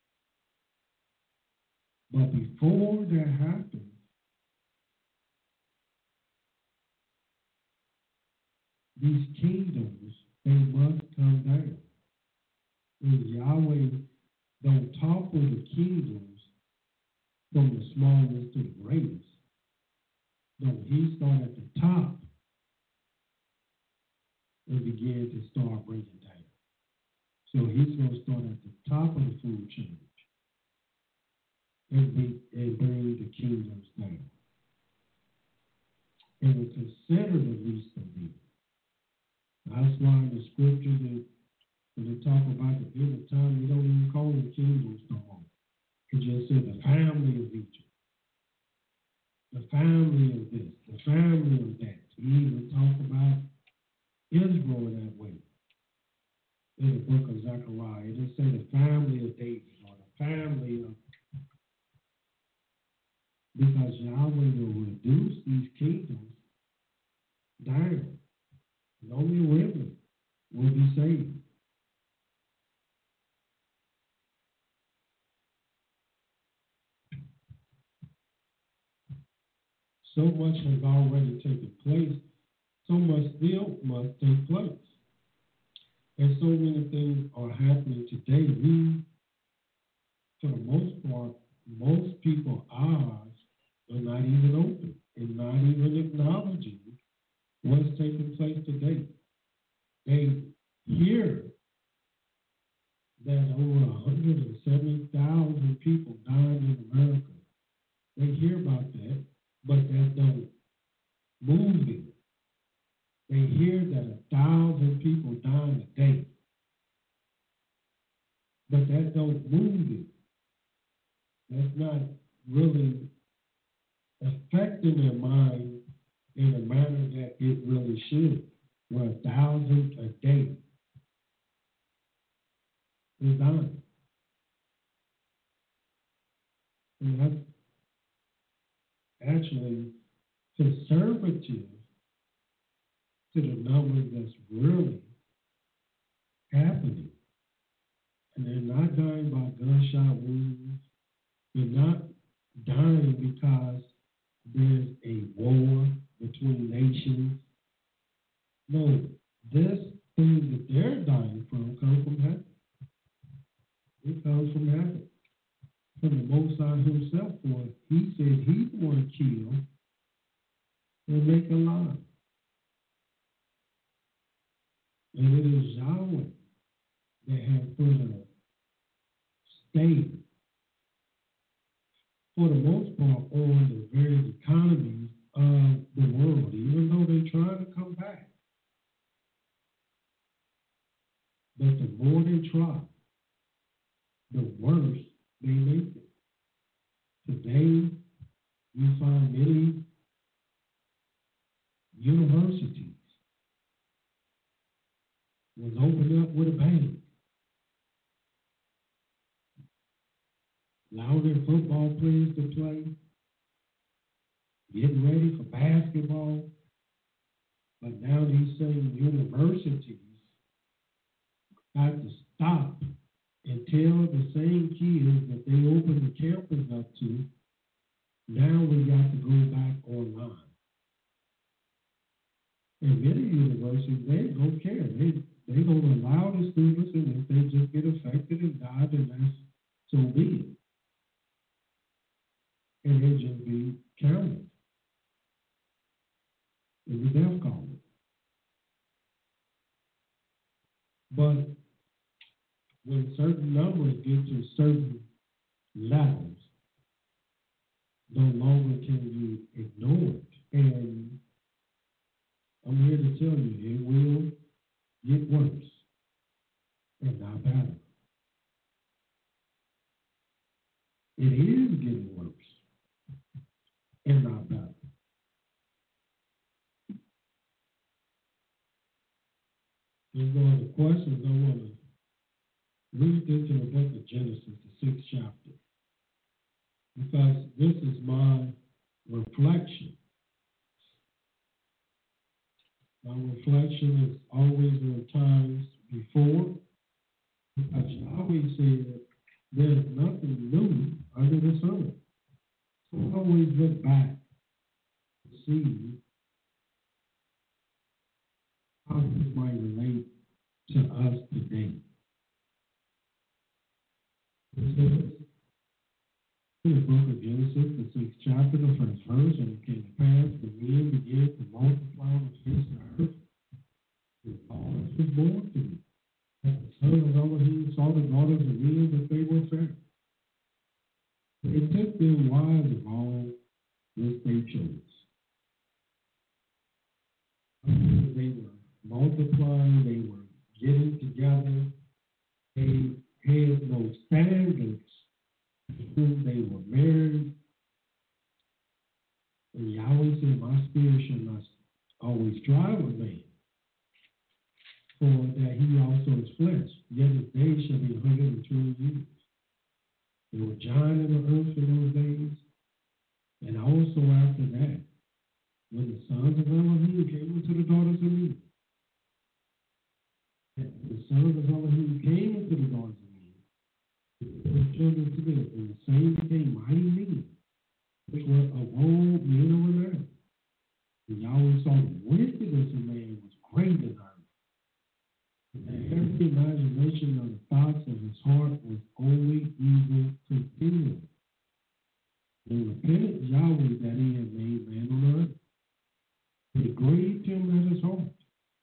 But before that happens, these kingdoms, they must come down. And Yahweh don't topple the kingdoms from the smallest to the greatest. No, he started at the top and began to start bringing down. So he's going to start at the top of the food chain and bring the kingdoms down. And we consider the least of these. That's why in the scripture that when they talk about the end of time, they don't even call them kingdoms no more. It just said the family of Egypt, the family of this, the family of that. He even talk about Israel that way in the book of Zechariah. It didn't say the family of David or the family of, because Yahweh will reduce these kingdoms down. And only a remnant will be saved. So much has already taken place, so much still must take place. And so many things are happening today. We, for the most part, most people's eyes are not even open and not even acknowledging what's taking place today. They hear that over 170,000 people died in America. They hear about that, but that don't move them. They hear that 1,000 people die a day, but that don't move them. That's not really affecting their mind in a manner that it really should. Where 1,000 a day is dying. And that's actually conservative to the numbers that's really happening. And they're not dying by gunshot wounds. They're not dying because there's a war between nations. No, this thing that they're dying from comes from heaven. It comes from heaven. From the Most High himself, for he said he's going to kill and make alive. And it is Yahweh that has put a stay, for the most part, on the various economies of the world, even though they're trying to come back. But the more they try, the worse they make it. Today, you find many universities was opened up with a bang. Allowing their football players to play, getting ready for basketball. But now these same universities have to stop and tell the same kids that they opened the campus up to, now we got to go back online. And many universities, they don't care. They don't allow the students, and if they just get affected and die, then that's so be it. And they just be counted in the death column. But when certain numbers get to certain levels, no longer can you ignore it. And I'm here to tell you, it will get worse and not better. It is getting worse and not better. There's no other questions. I want to read this in the book of Genesis, the 6th chapter, because this is my reflection. My reflection is always on times before, because Yahweh said there's nothing new under the sun. So I always look back to see how this might relate to us today. It says in the book of Genesis, the 6th chapter, the 1st verse, and it came to pass when men began to multiply on the face of the earth, the daughters was born to them. And the son of Elohim saw the daughters of men that they were fair. They took them wives of all which they chose. They were multiplying, they were getting together, they had no standards to whom they were married. And Yahweh said, my spirit shall not always drive a man, for that he also is flesh, yet his days shall be 120 years. There were giants in the earth in those days, and also after that, when the sons of Elohim came into the daughters of men. And the sons of Elohim came into the daughters of men, the children to them, and the same became mighty men, which were of old men of renown. And Yahweh saw the wickedness of man was great in earth, and every imagination of the thoughts of his heart was only evil continually. And repented Yahweh that he had made man on earth. It grieved him at his heart.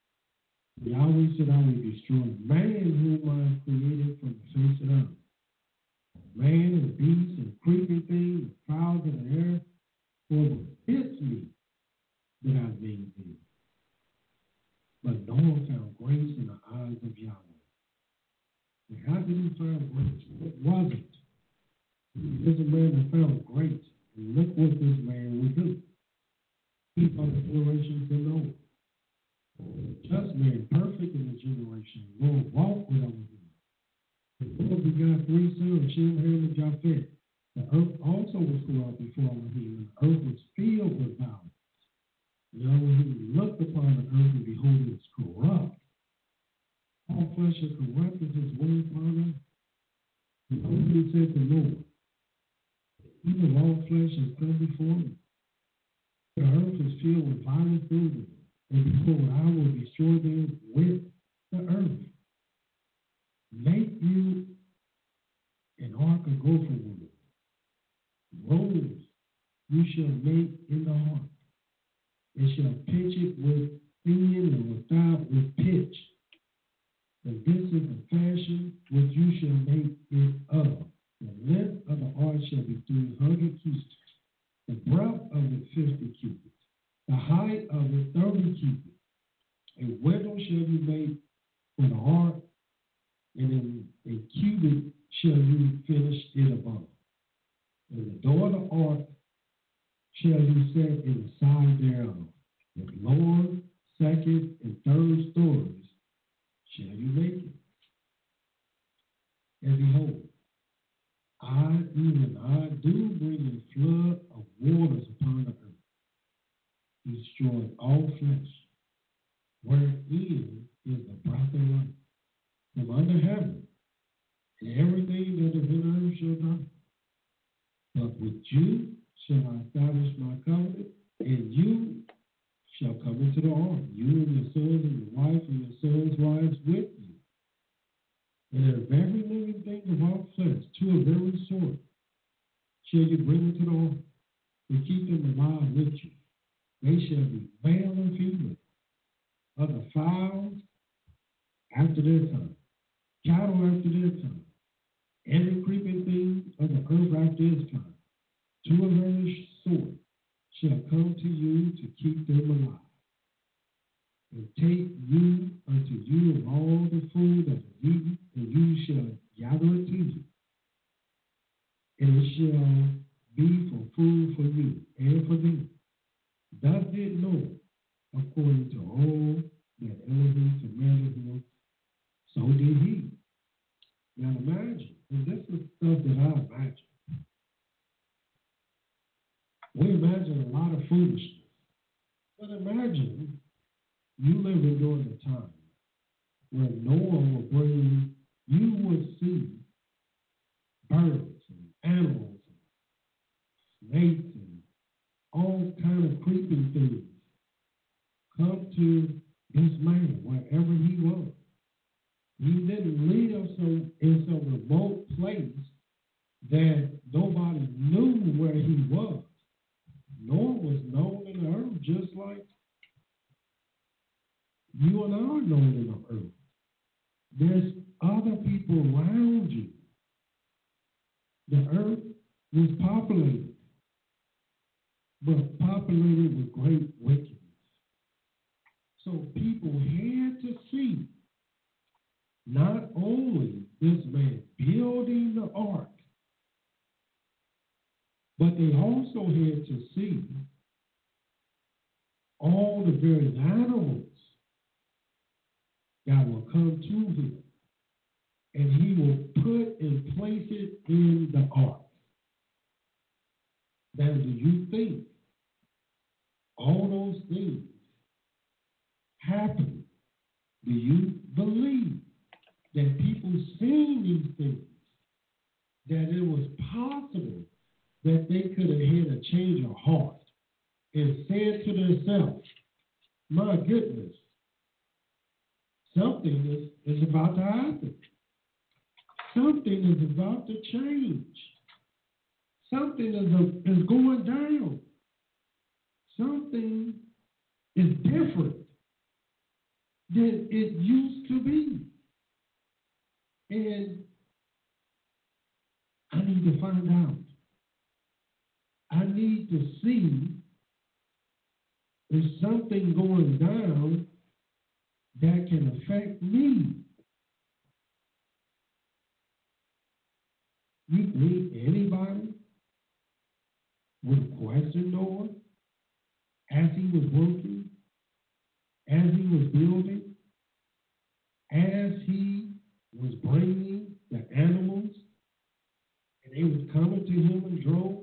Yahweh said, I will destroy man whom I have created from the face of the earth. Man and beasts and creeping things and fowls of the air, for it's me that I've made thee. But Noah found grace in the eyes of Yahweh. And how did he find grace? What was it? There's a man that found grace. And look what this man would do. He found the generation to Noah. Just man, perfect in the generation. Lord walked with him. The Lord begot 3 sons, Shem, Ham, and Japheth. The earth also was corrupt before Elohim, and the earth was filled with violence. And Elohim looked upon the earth, and behold, it was corrupt. All flesh is corrupt as his way upon earth. And Elohim said to Noah, even all flesh has come before me. The earth is filled with violence through them, and behold, I will destroy them with the earth. Make you an ark of gopher wood. Rollers you shall make in the ark, and shall pitch it with thin and without with pitch. And this is the fashion which you shall make it of. The length of the ark shall be 300 cubits, the breadth of it 50 cubits, the height of it 30 cubits. A window shall you make for the ark, and in a cubit shall you finish it above. And the door of the ark shall you set in the side thereof. With lower, second, and third stories shall you make it. And behold, even I do bring a flood of waters upon the earth, destroy all flesh, wherein is the breath of life, from under heaven, and everything that is in earth shall die. But with you shall I establish my covenant, and you shall come into the ark, you and your sons and your wife and your sons' wives with you. And of every living thing of all flesh, to a very sort, shall you bring into the ark, and keep them alive with you. They shall be male and female, of the fowls after their time, cattle after their kind, every creeping thing of the earth after its kind, to a very sort shall come to you to keep them alive. And take you unto you of all the food that is eaten, and you shall gather it to you. And it shall be for food for you and for them. Thus did Noah, according to all that Elohim commanded him, so did he. Now imagine, and this is stuff that I imagine. We imagine a lot of foolishness. But imagine you living during the time where Noah would bring, you would see birds and animals and snakes and all kind of creeping things come to this man wherever he was. He didn't live in some remote place that nobody knew where he was. Noah was known in the earth just like you and I are known in the earth. There's other people around you. The earth was populated, but populated with great wickedness. So people had to see not only this man building the ark, but they also had to see all the various animals that will come to him, and he will put and place it in the ark. Now, do you think all those things happen? Do you believe that people seen these things, that it was possible that they could have had a change of heart and said to themselves, my goodness, something is about to happen. Something is about to change. Something is going down. Something is different than it used to be. And I need to find out. I need to see if something going down that can affect me. You think anybody would question Noah as he was working, as he was building, as he was bringing the animals, and they was coming to him in droves?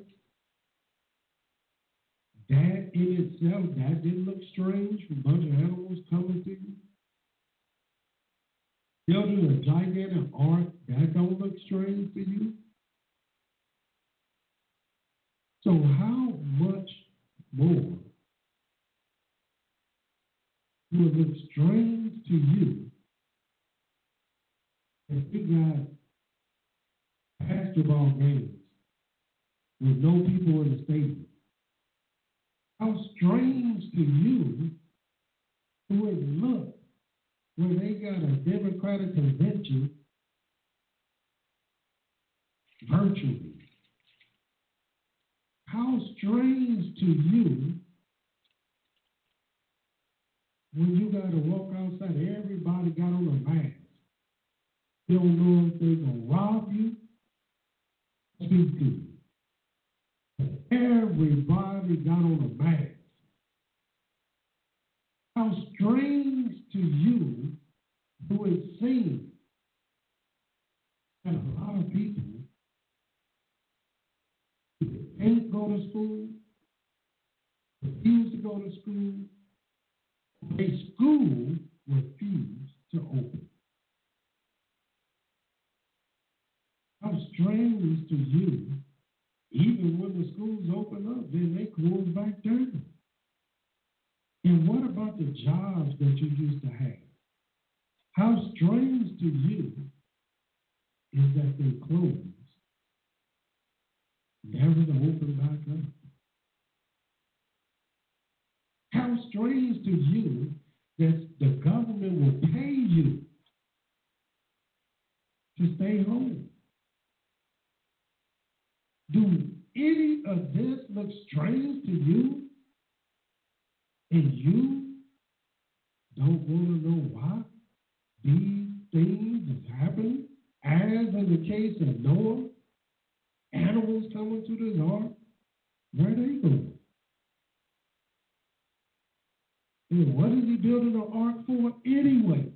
That in itself, that didn't look strange, a bunch of animals coming to you. Building a gigantic ark, that don't look strange to you. So how much more will it look strange to you if we got basketball games with no people in the stadium? How strange to you would it look when they got a Democratic convention virtually? How strange to you when you got to walk outside, everybody got on a mask. You don't know if they're going to rob you, speak to you. Everybody got on a mask. How strange to you who it seems that a lot of people can't go to school, refuse to go to school, a school refused to open. How strange to you, even when the schools open up, then they close back down. And what about the jobs that you used to have? How strange to you is that they close, never to open back up. How strange to you that the government will pay you to stay home. Do any of this look strange to you? And you don't want to know why these things is happening? As in the case of Noah, animals coming to the ark, where are they going? And what is he building an ark for anyway?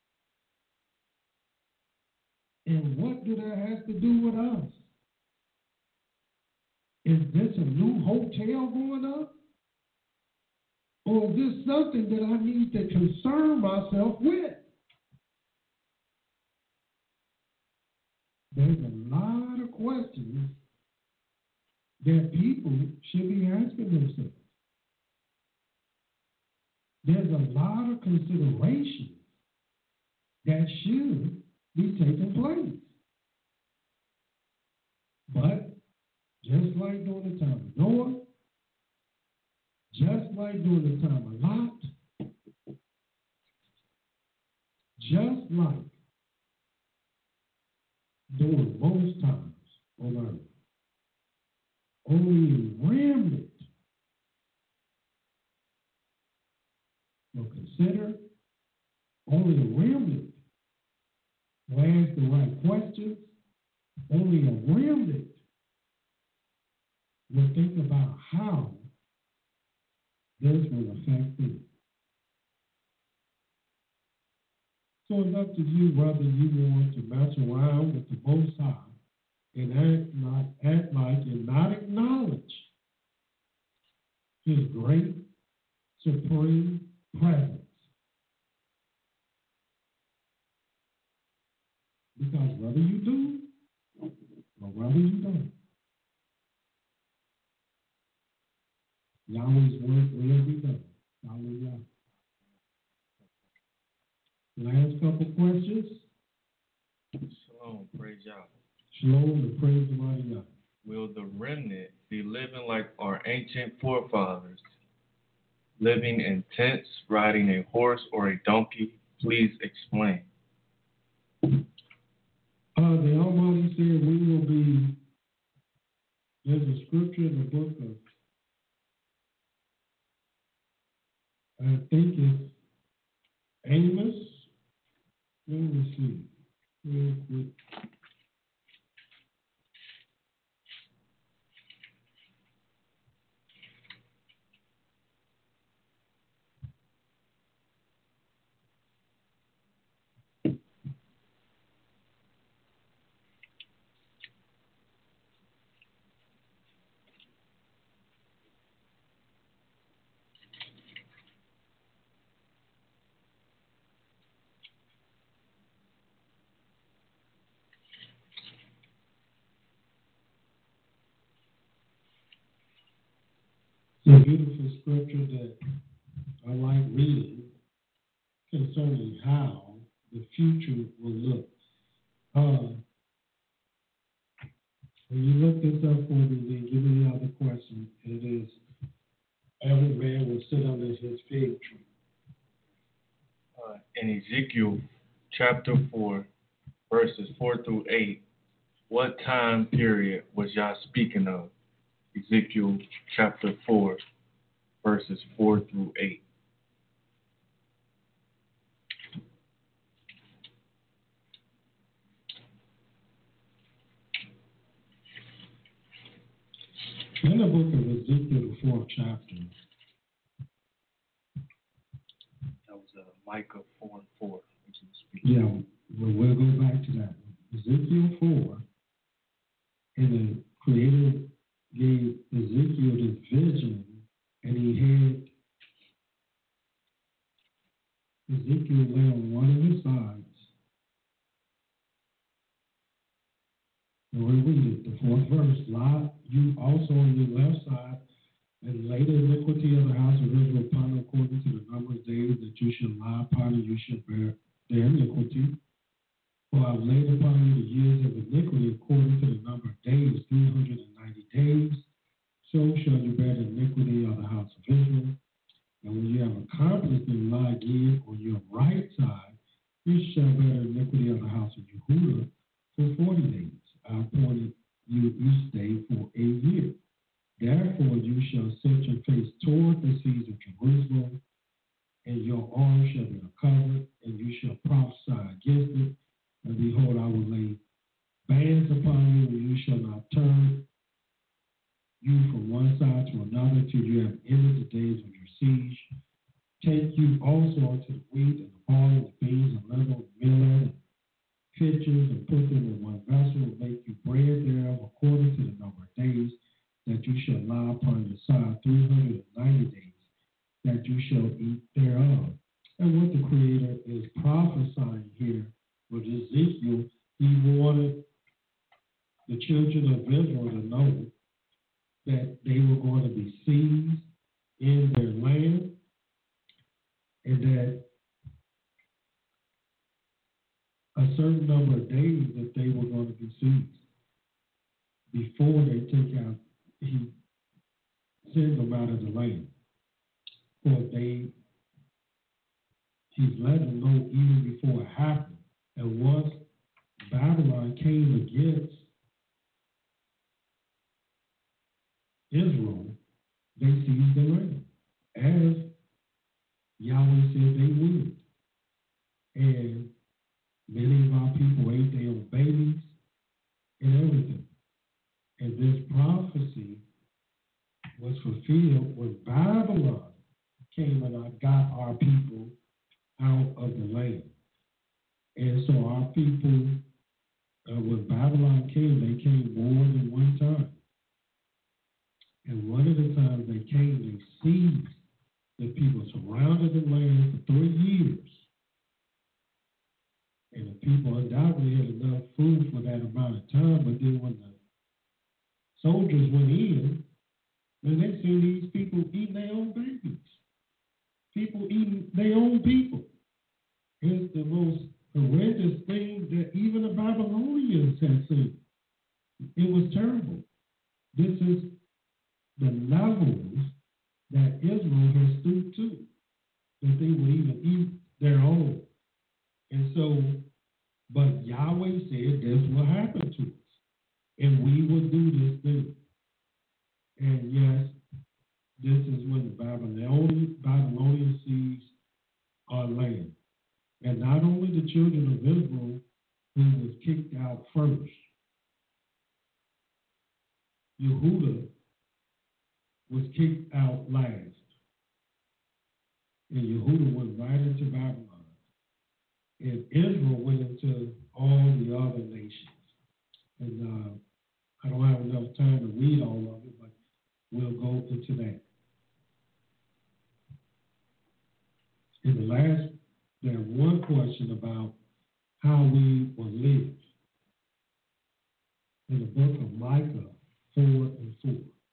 And what do that have to do with us? Is this a new hotel going up? Or is this something that I need to concern myself with? There's a lot of questions that people should be asking themselves. There's a lot of considerations that should be taking place. But just like during the time of Noah, just like during the time of Lot, just like during most times on earth, only a remnant will consider, only a remnant will ask the right questions, only a remnant will think about how this will affect them. So it's up to you whether you want to mess around with the Most High and act like and not acknowledge His great supreme presence. Because whether you do or whether you don't, Yahweh's work will be done. Hallelujah. Last couple questions. Shalom, praise Yah. Shalom and praise the mighty Yah. Will the remnant be living like our ancient forefathers, living in tents, riding a horse or a donkey? Please explain. The Almighty said we will be, there's a scripture in the book of, I think it's Amos. Let me see real quick. It's a beautiful scripture that I like reading concerning how the future will look. When you look this up for me, then give me the other question. It is, every man will sit under his fig tree. In Ezekiel chapter 4, verses 4 through 8, what time period was y'all speaking of? Ezekiel chapter 4, verses 4 through 8. In the book of Ezekiel, the 4th chapter. That was Micah 4 and 4. Yeah, we'll go back to that one. Ezekiel 4, and the Creator gave Ezekiel this vision, and he had Ezekiel lay on one of his sides. And we'll read it, the 4th verse. Lie you also on your left side, and lay the iniquity of the house of Israel upon them according to the number of days that you shall lie upon, and you shall bear their iniquity. For I have laid upon you the years of iniquity according to the number of days, 390 days. So shall you bear the iniquity of the house of Israel. And when you have accomplished and lie again on your right side, you shall bear the iniquity of the house of Yehudah. behold, I will lay bands upon you, and you shall not turn you from one side to another till you have ended the days of your siege. Take you also unto the wheat and the barley, the beans and leaven, and millet, and pitchers, and put them in one vessel, and make you bread thereof according to the number of days that you shall lie upon your side, 390 days that you shall eat thereof. And what the Creator is prophesying here with Ezekiel, he wanted the children of Israel to know that they were going to be seized in their land, and that a certain number of days that they were going to be seized before they take out, he sends them out of the land. For he's letting them know even before it happened. And once Babylon came against Israel, they seized the land, as Yahweh said they would. And many of our people ate their own babies and everything. And this prophecy was fulfilled when Babylon came and got our people out of the land. And so our people, when Babylon came, they came more than one time. And one of the times they came, they seized the people, surrounded the land for 3 years. And the people undoubtedly had enough food for that amount of time, but then when the soldiers went in, and they seen these people eating their own babies. People eating their own people. It's the most horrendous thing that even the Babylonians had seen. It was terrible. This is the levels that Israel has stooped to, that they would even eat their own. And so, but Yahweh said this will happen to us, and we will do this thing. And yes, this is when the Babylonians seized our land. And not only the children of Israel who was kicked out first, Yehuda was kicked out last. And Yehuda went right into Babylon. And Israel went into all the other nations. And I don't have enough time to read all of it, but we'll go into that. In the last, there's one question about how we will live. In the book of Micah 4 and 4.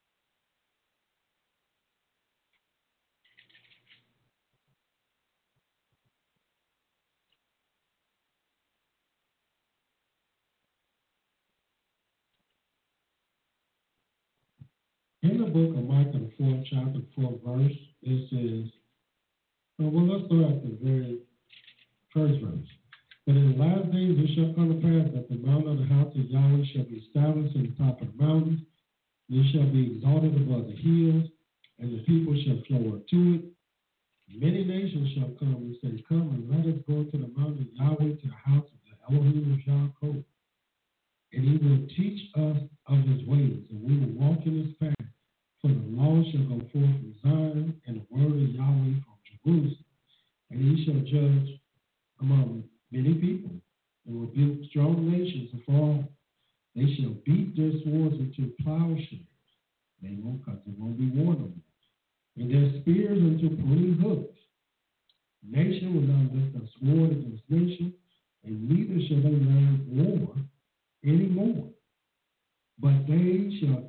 In the book of Micah, the 4th chapter, 4th verse, it says, well, let's start at the very first verse. But in the last days it shall come to pass that the mountain of the house of Yahweh shall be established in the top of the mountains, and it shall be exalted above the hills, and the people shall flow up to it. Many nations shall come and say, come and let us go to the mountain of Yahweh, to the house of the Elohim of Yaakov. And he will teach us of his ways, and we will walk in his path. For the law shall go forth from Zion, and the word of Yahweh from Jerusalem. And he shall judge among many people, and will build strong nations afar. They shall beat their swords into plowshares. They won't cut, there won't be war no more. And their spears into pruning hooks. Nation will not lift a sword against nation, and neither shall they learn war anymore. But they shall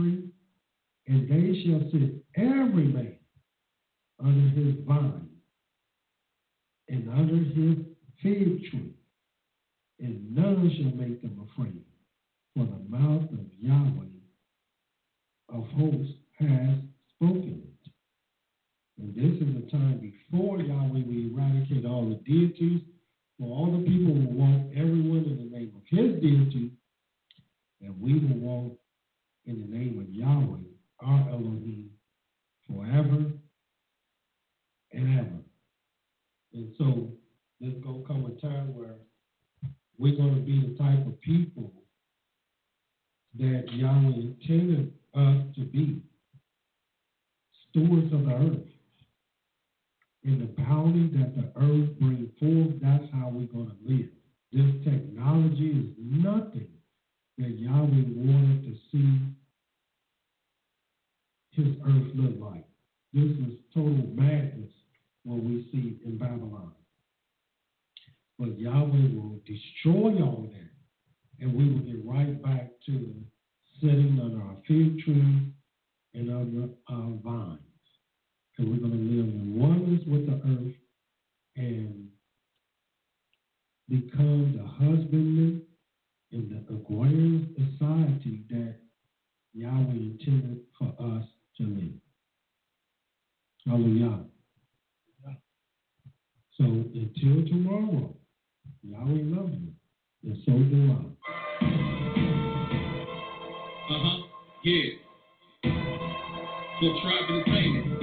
sit every man under his vine and under his fig tree, and none shall make them afraid, for the mouth of Yahweh of hosts has spoken it. And this is the time before Yahweh will eradicate all the deities, for all the people will walk everyone in the name of his deity, and we will walk in the name of Yahweh, our Elohim, forever and ever. And so there's going to come a time where we're going going to be the type of people that Yahweh intended us to be, stewards of the earth. And the bounty that the earth brings forth, that's how we're going to live. This technology is nothing that Yahweh wanted to see his earth look like. This is total madness what we see in Babylon. But Yahweh will destroy all of that, and we will get right back to sitting under our fig tree and under our vines. And we're going to live in oneness with the earth and become the husbandman in the agrarian society that Yahweh intended for us to live. Hallelujah. So until tomorrow, Yahweh loves you, and so do I. Yeah. Full tribe entertainment.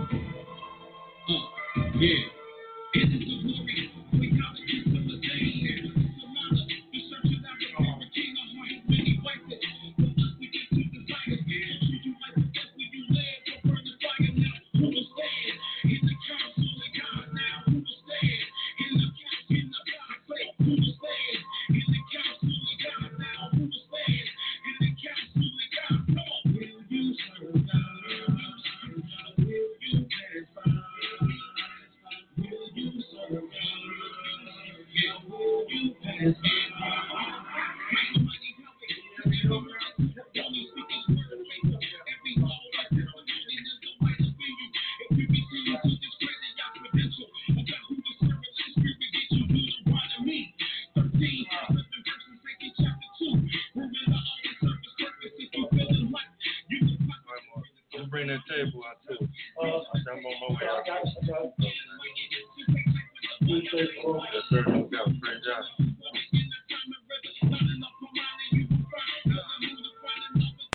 Yeah. This is the glory. We got the civilization. Solana, the search it out for our king of hearts. Many places. From us we get to the fire. Treat you like the best when you live. Don't burn the fire now. Who will stand? In the council of God now. Who will stand? In the God say. Who will stand? In the council of God now. Who will stand? In the council of God. Come on. Will you serve God? Will you satisfy? Will you serve God? Yeah, will you pass I'm bring that table out too. I'm on my way out. Yes, sir.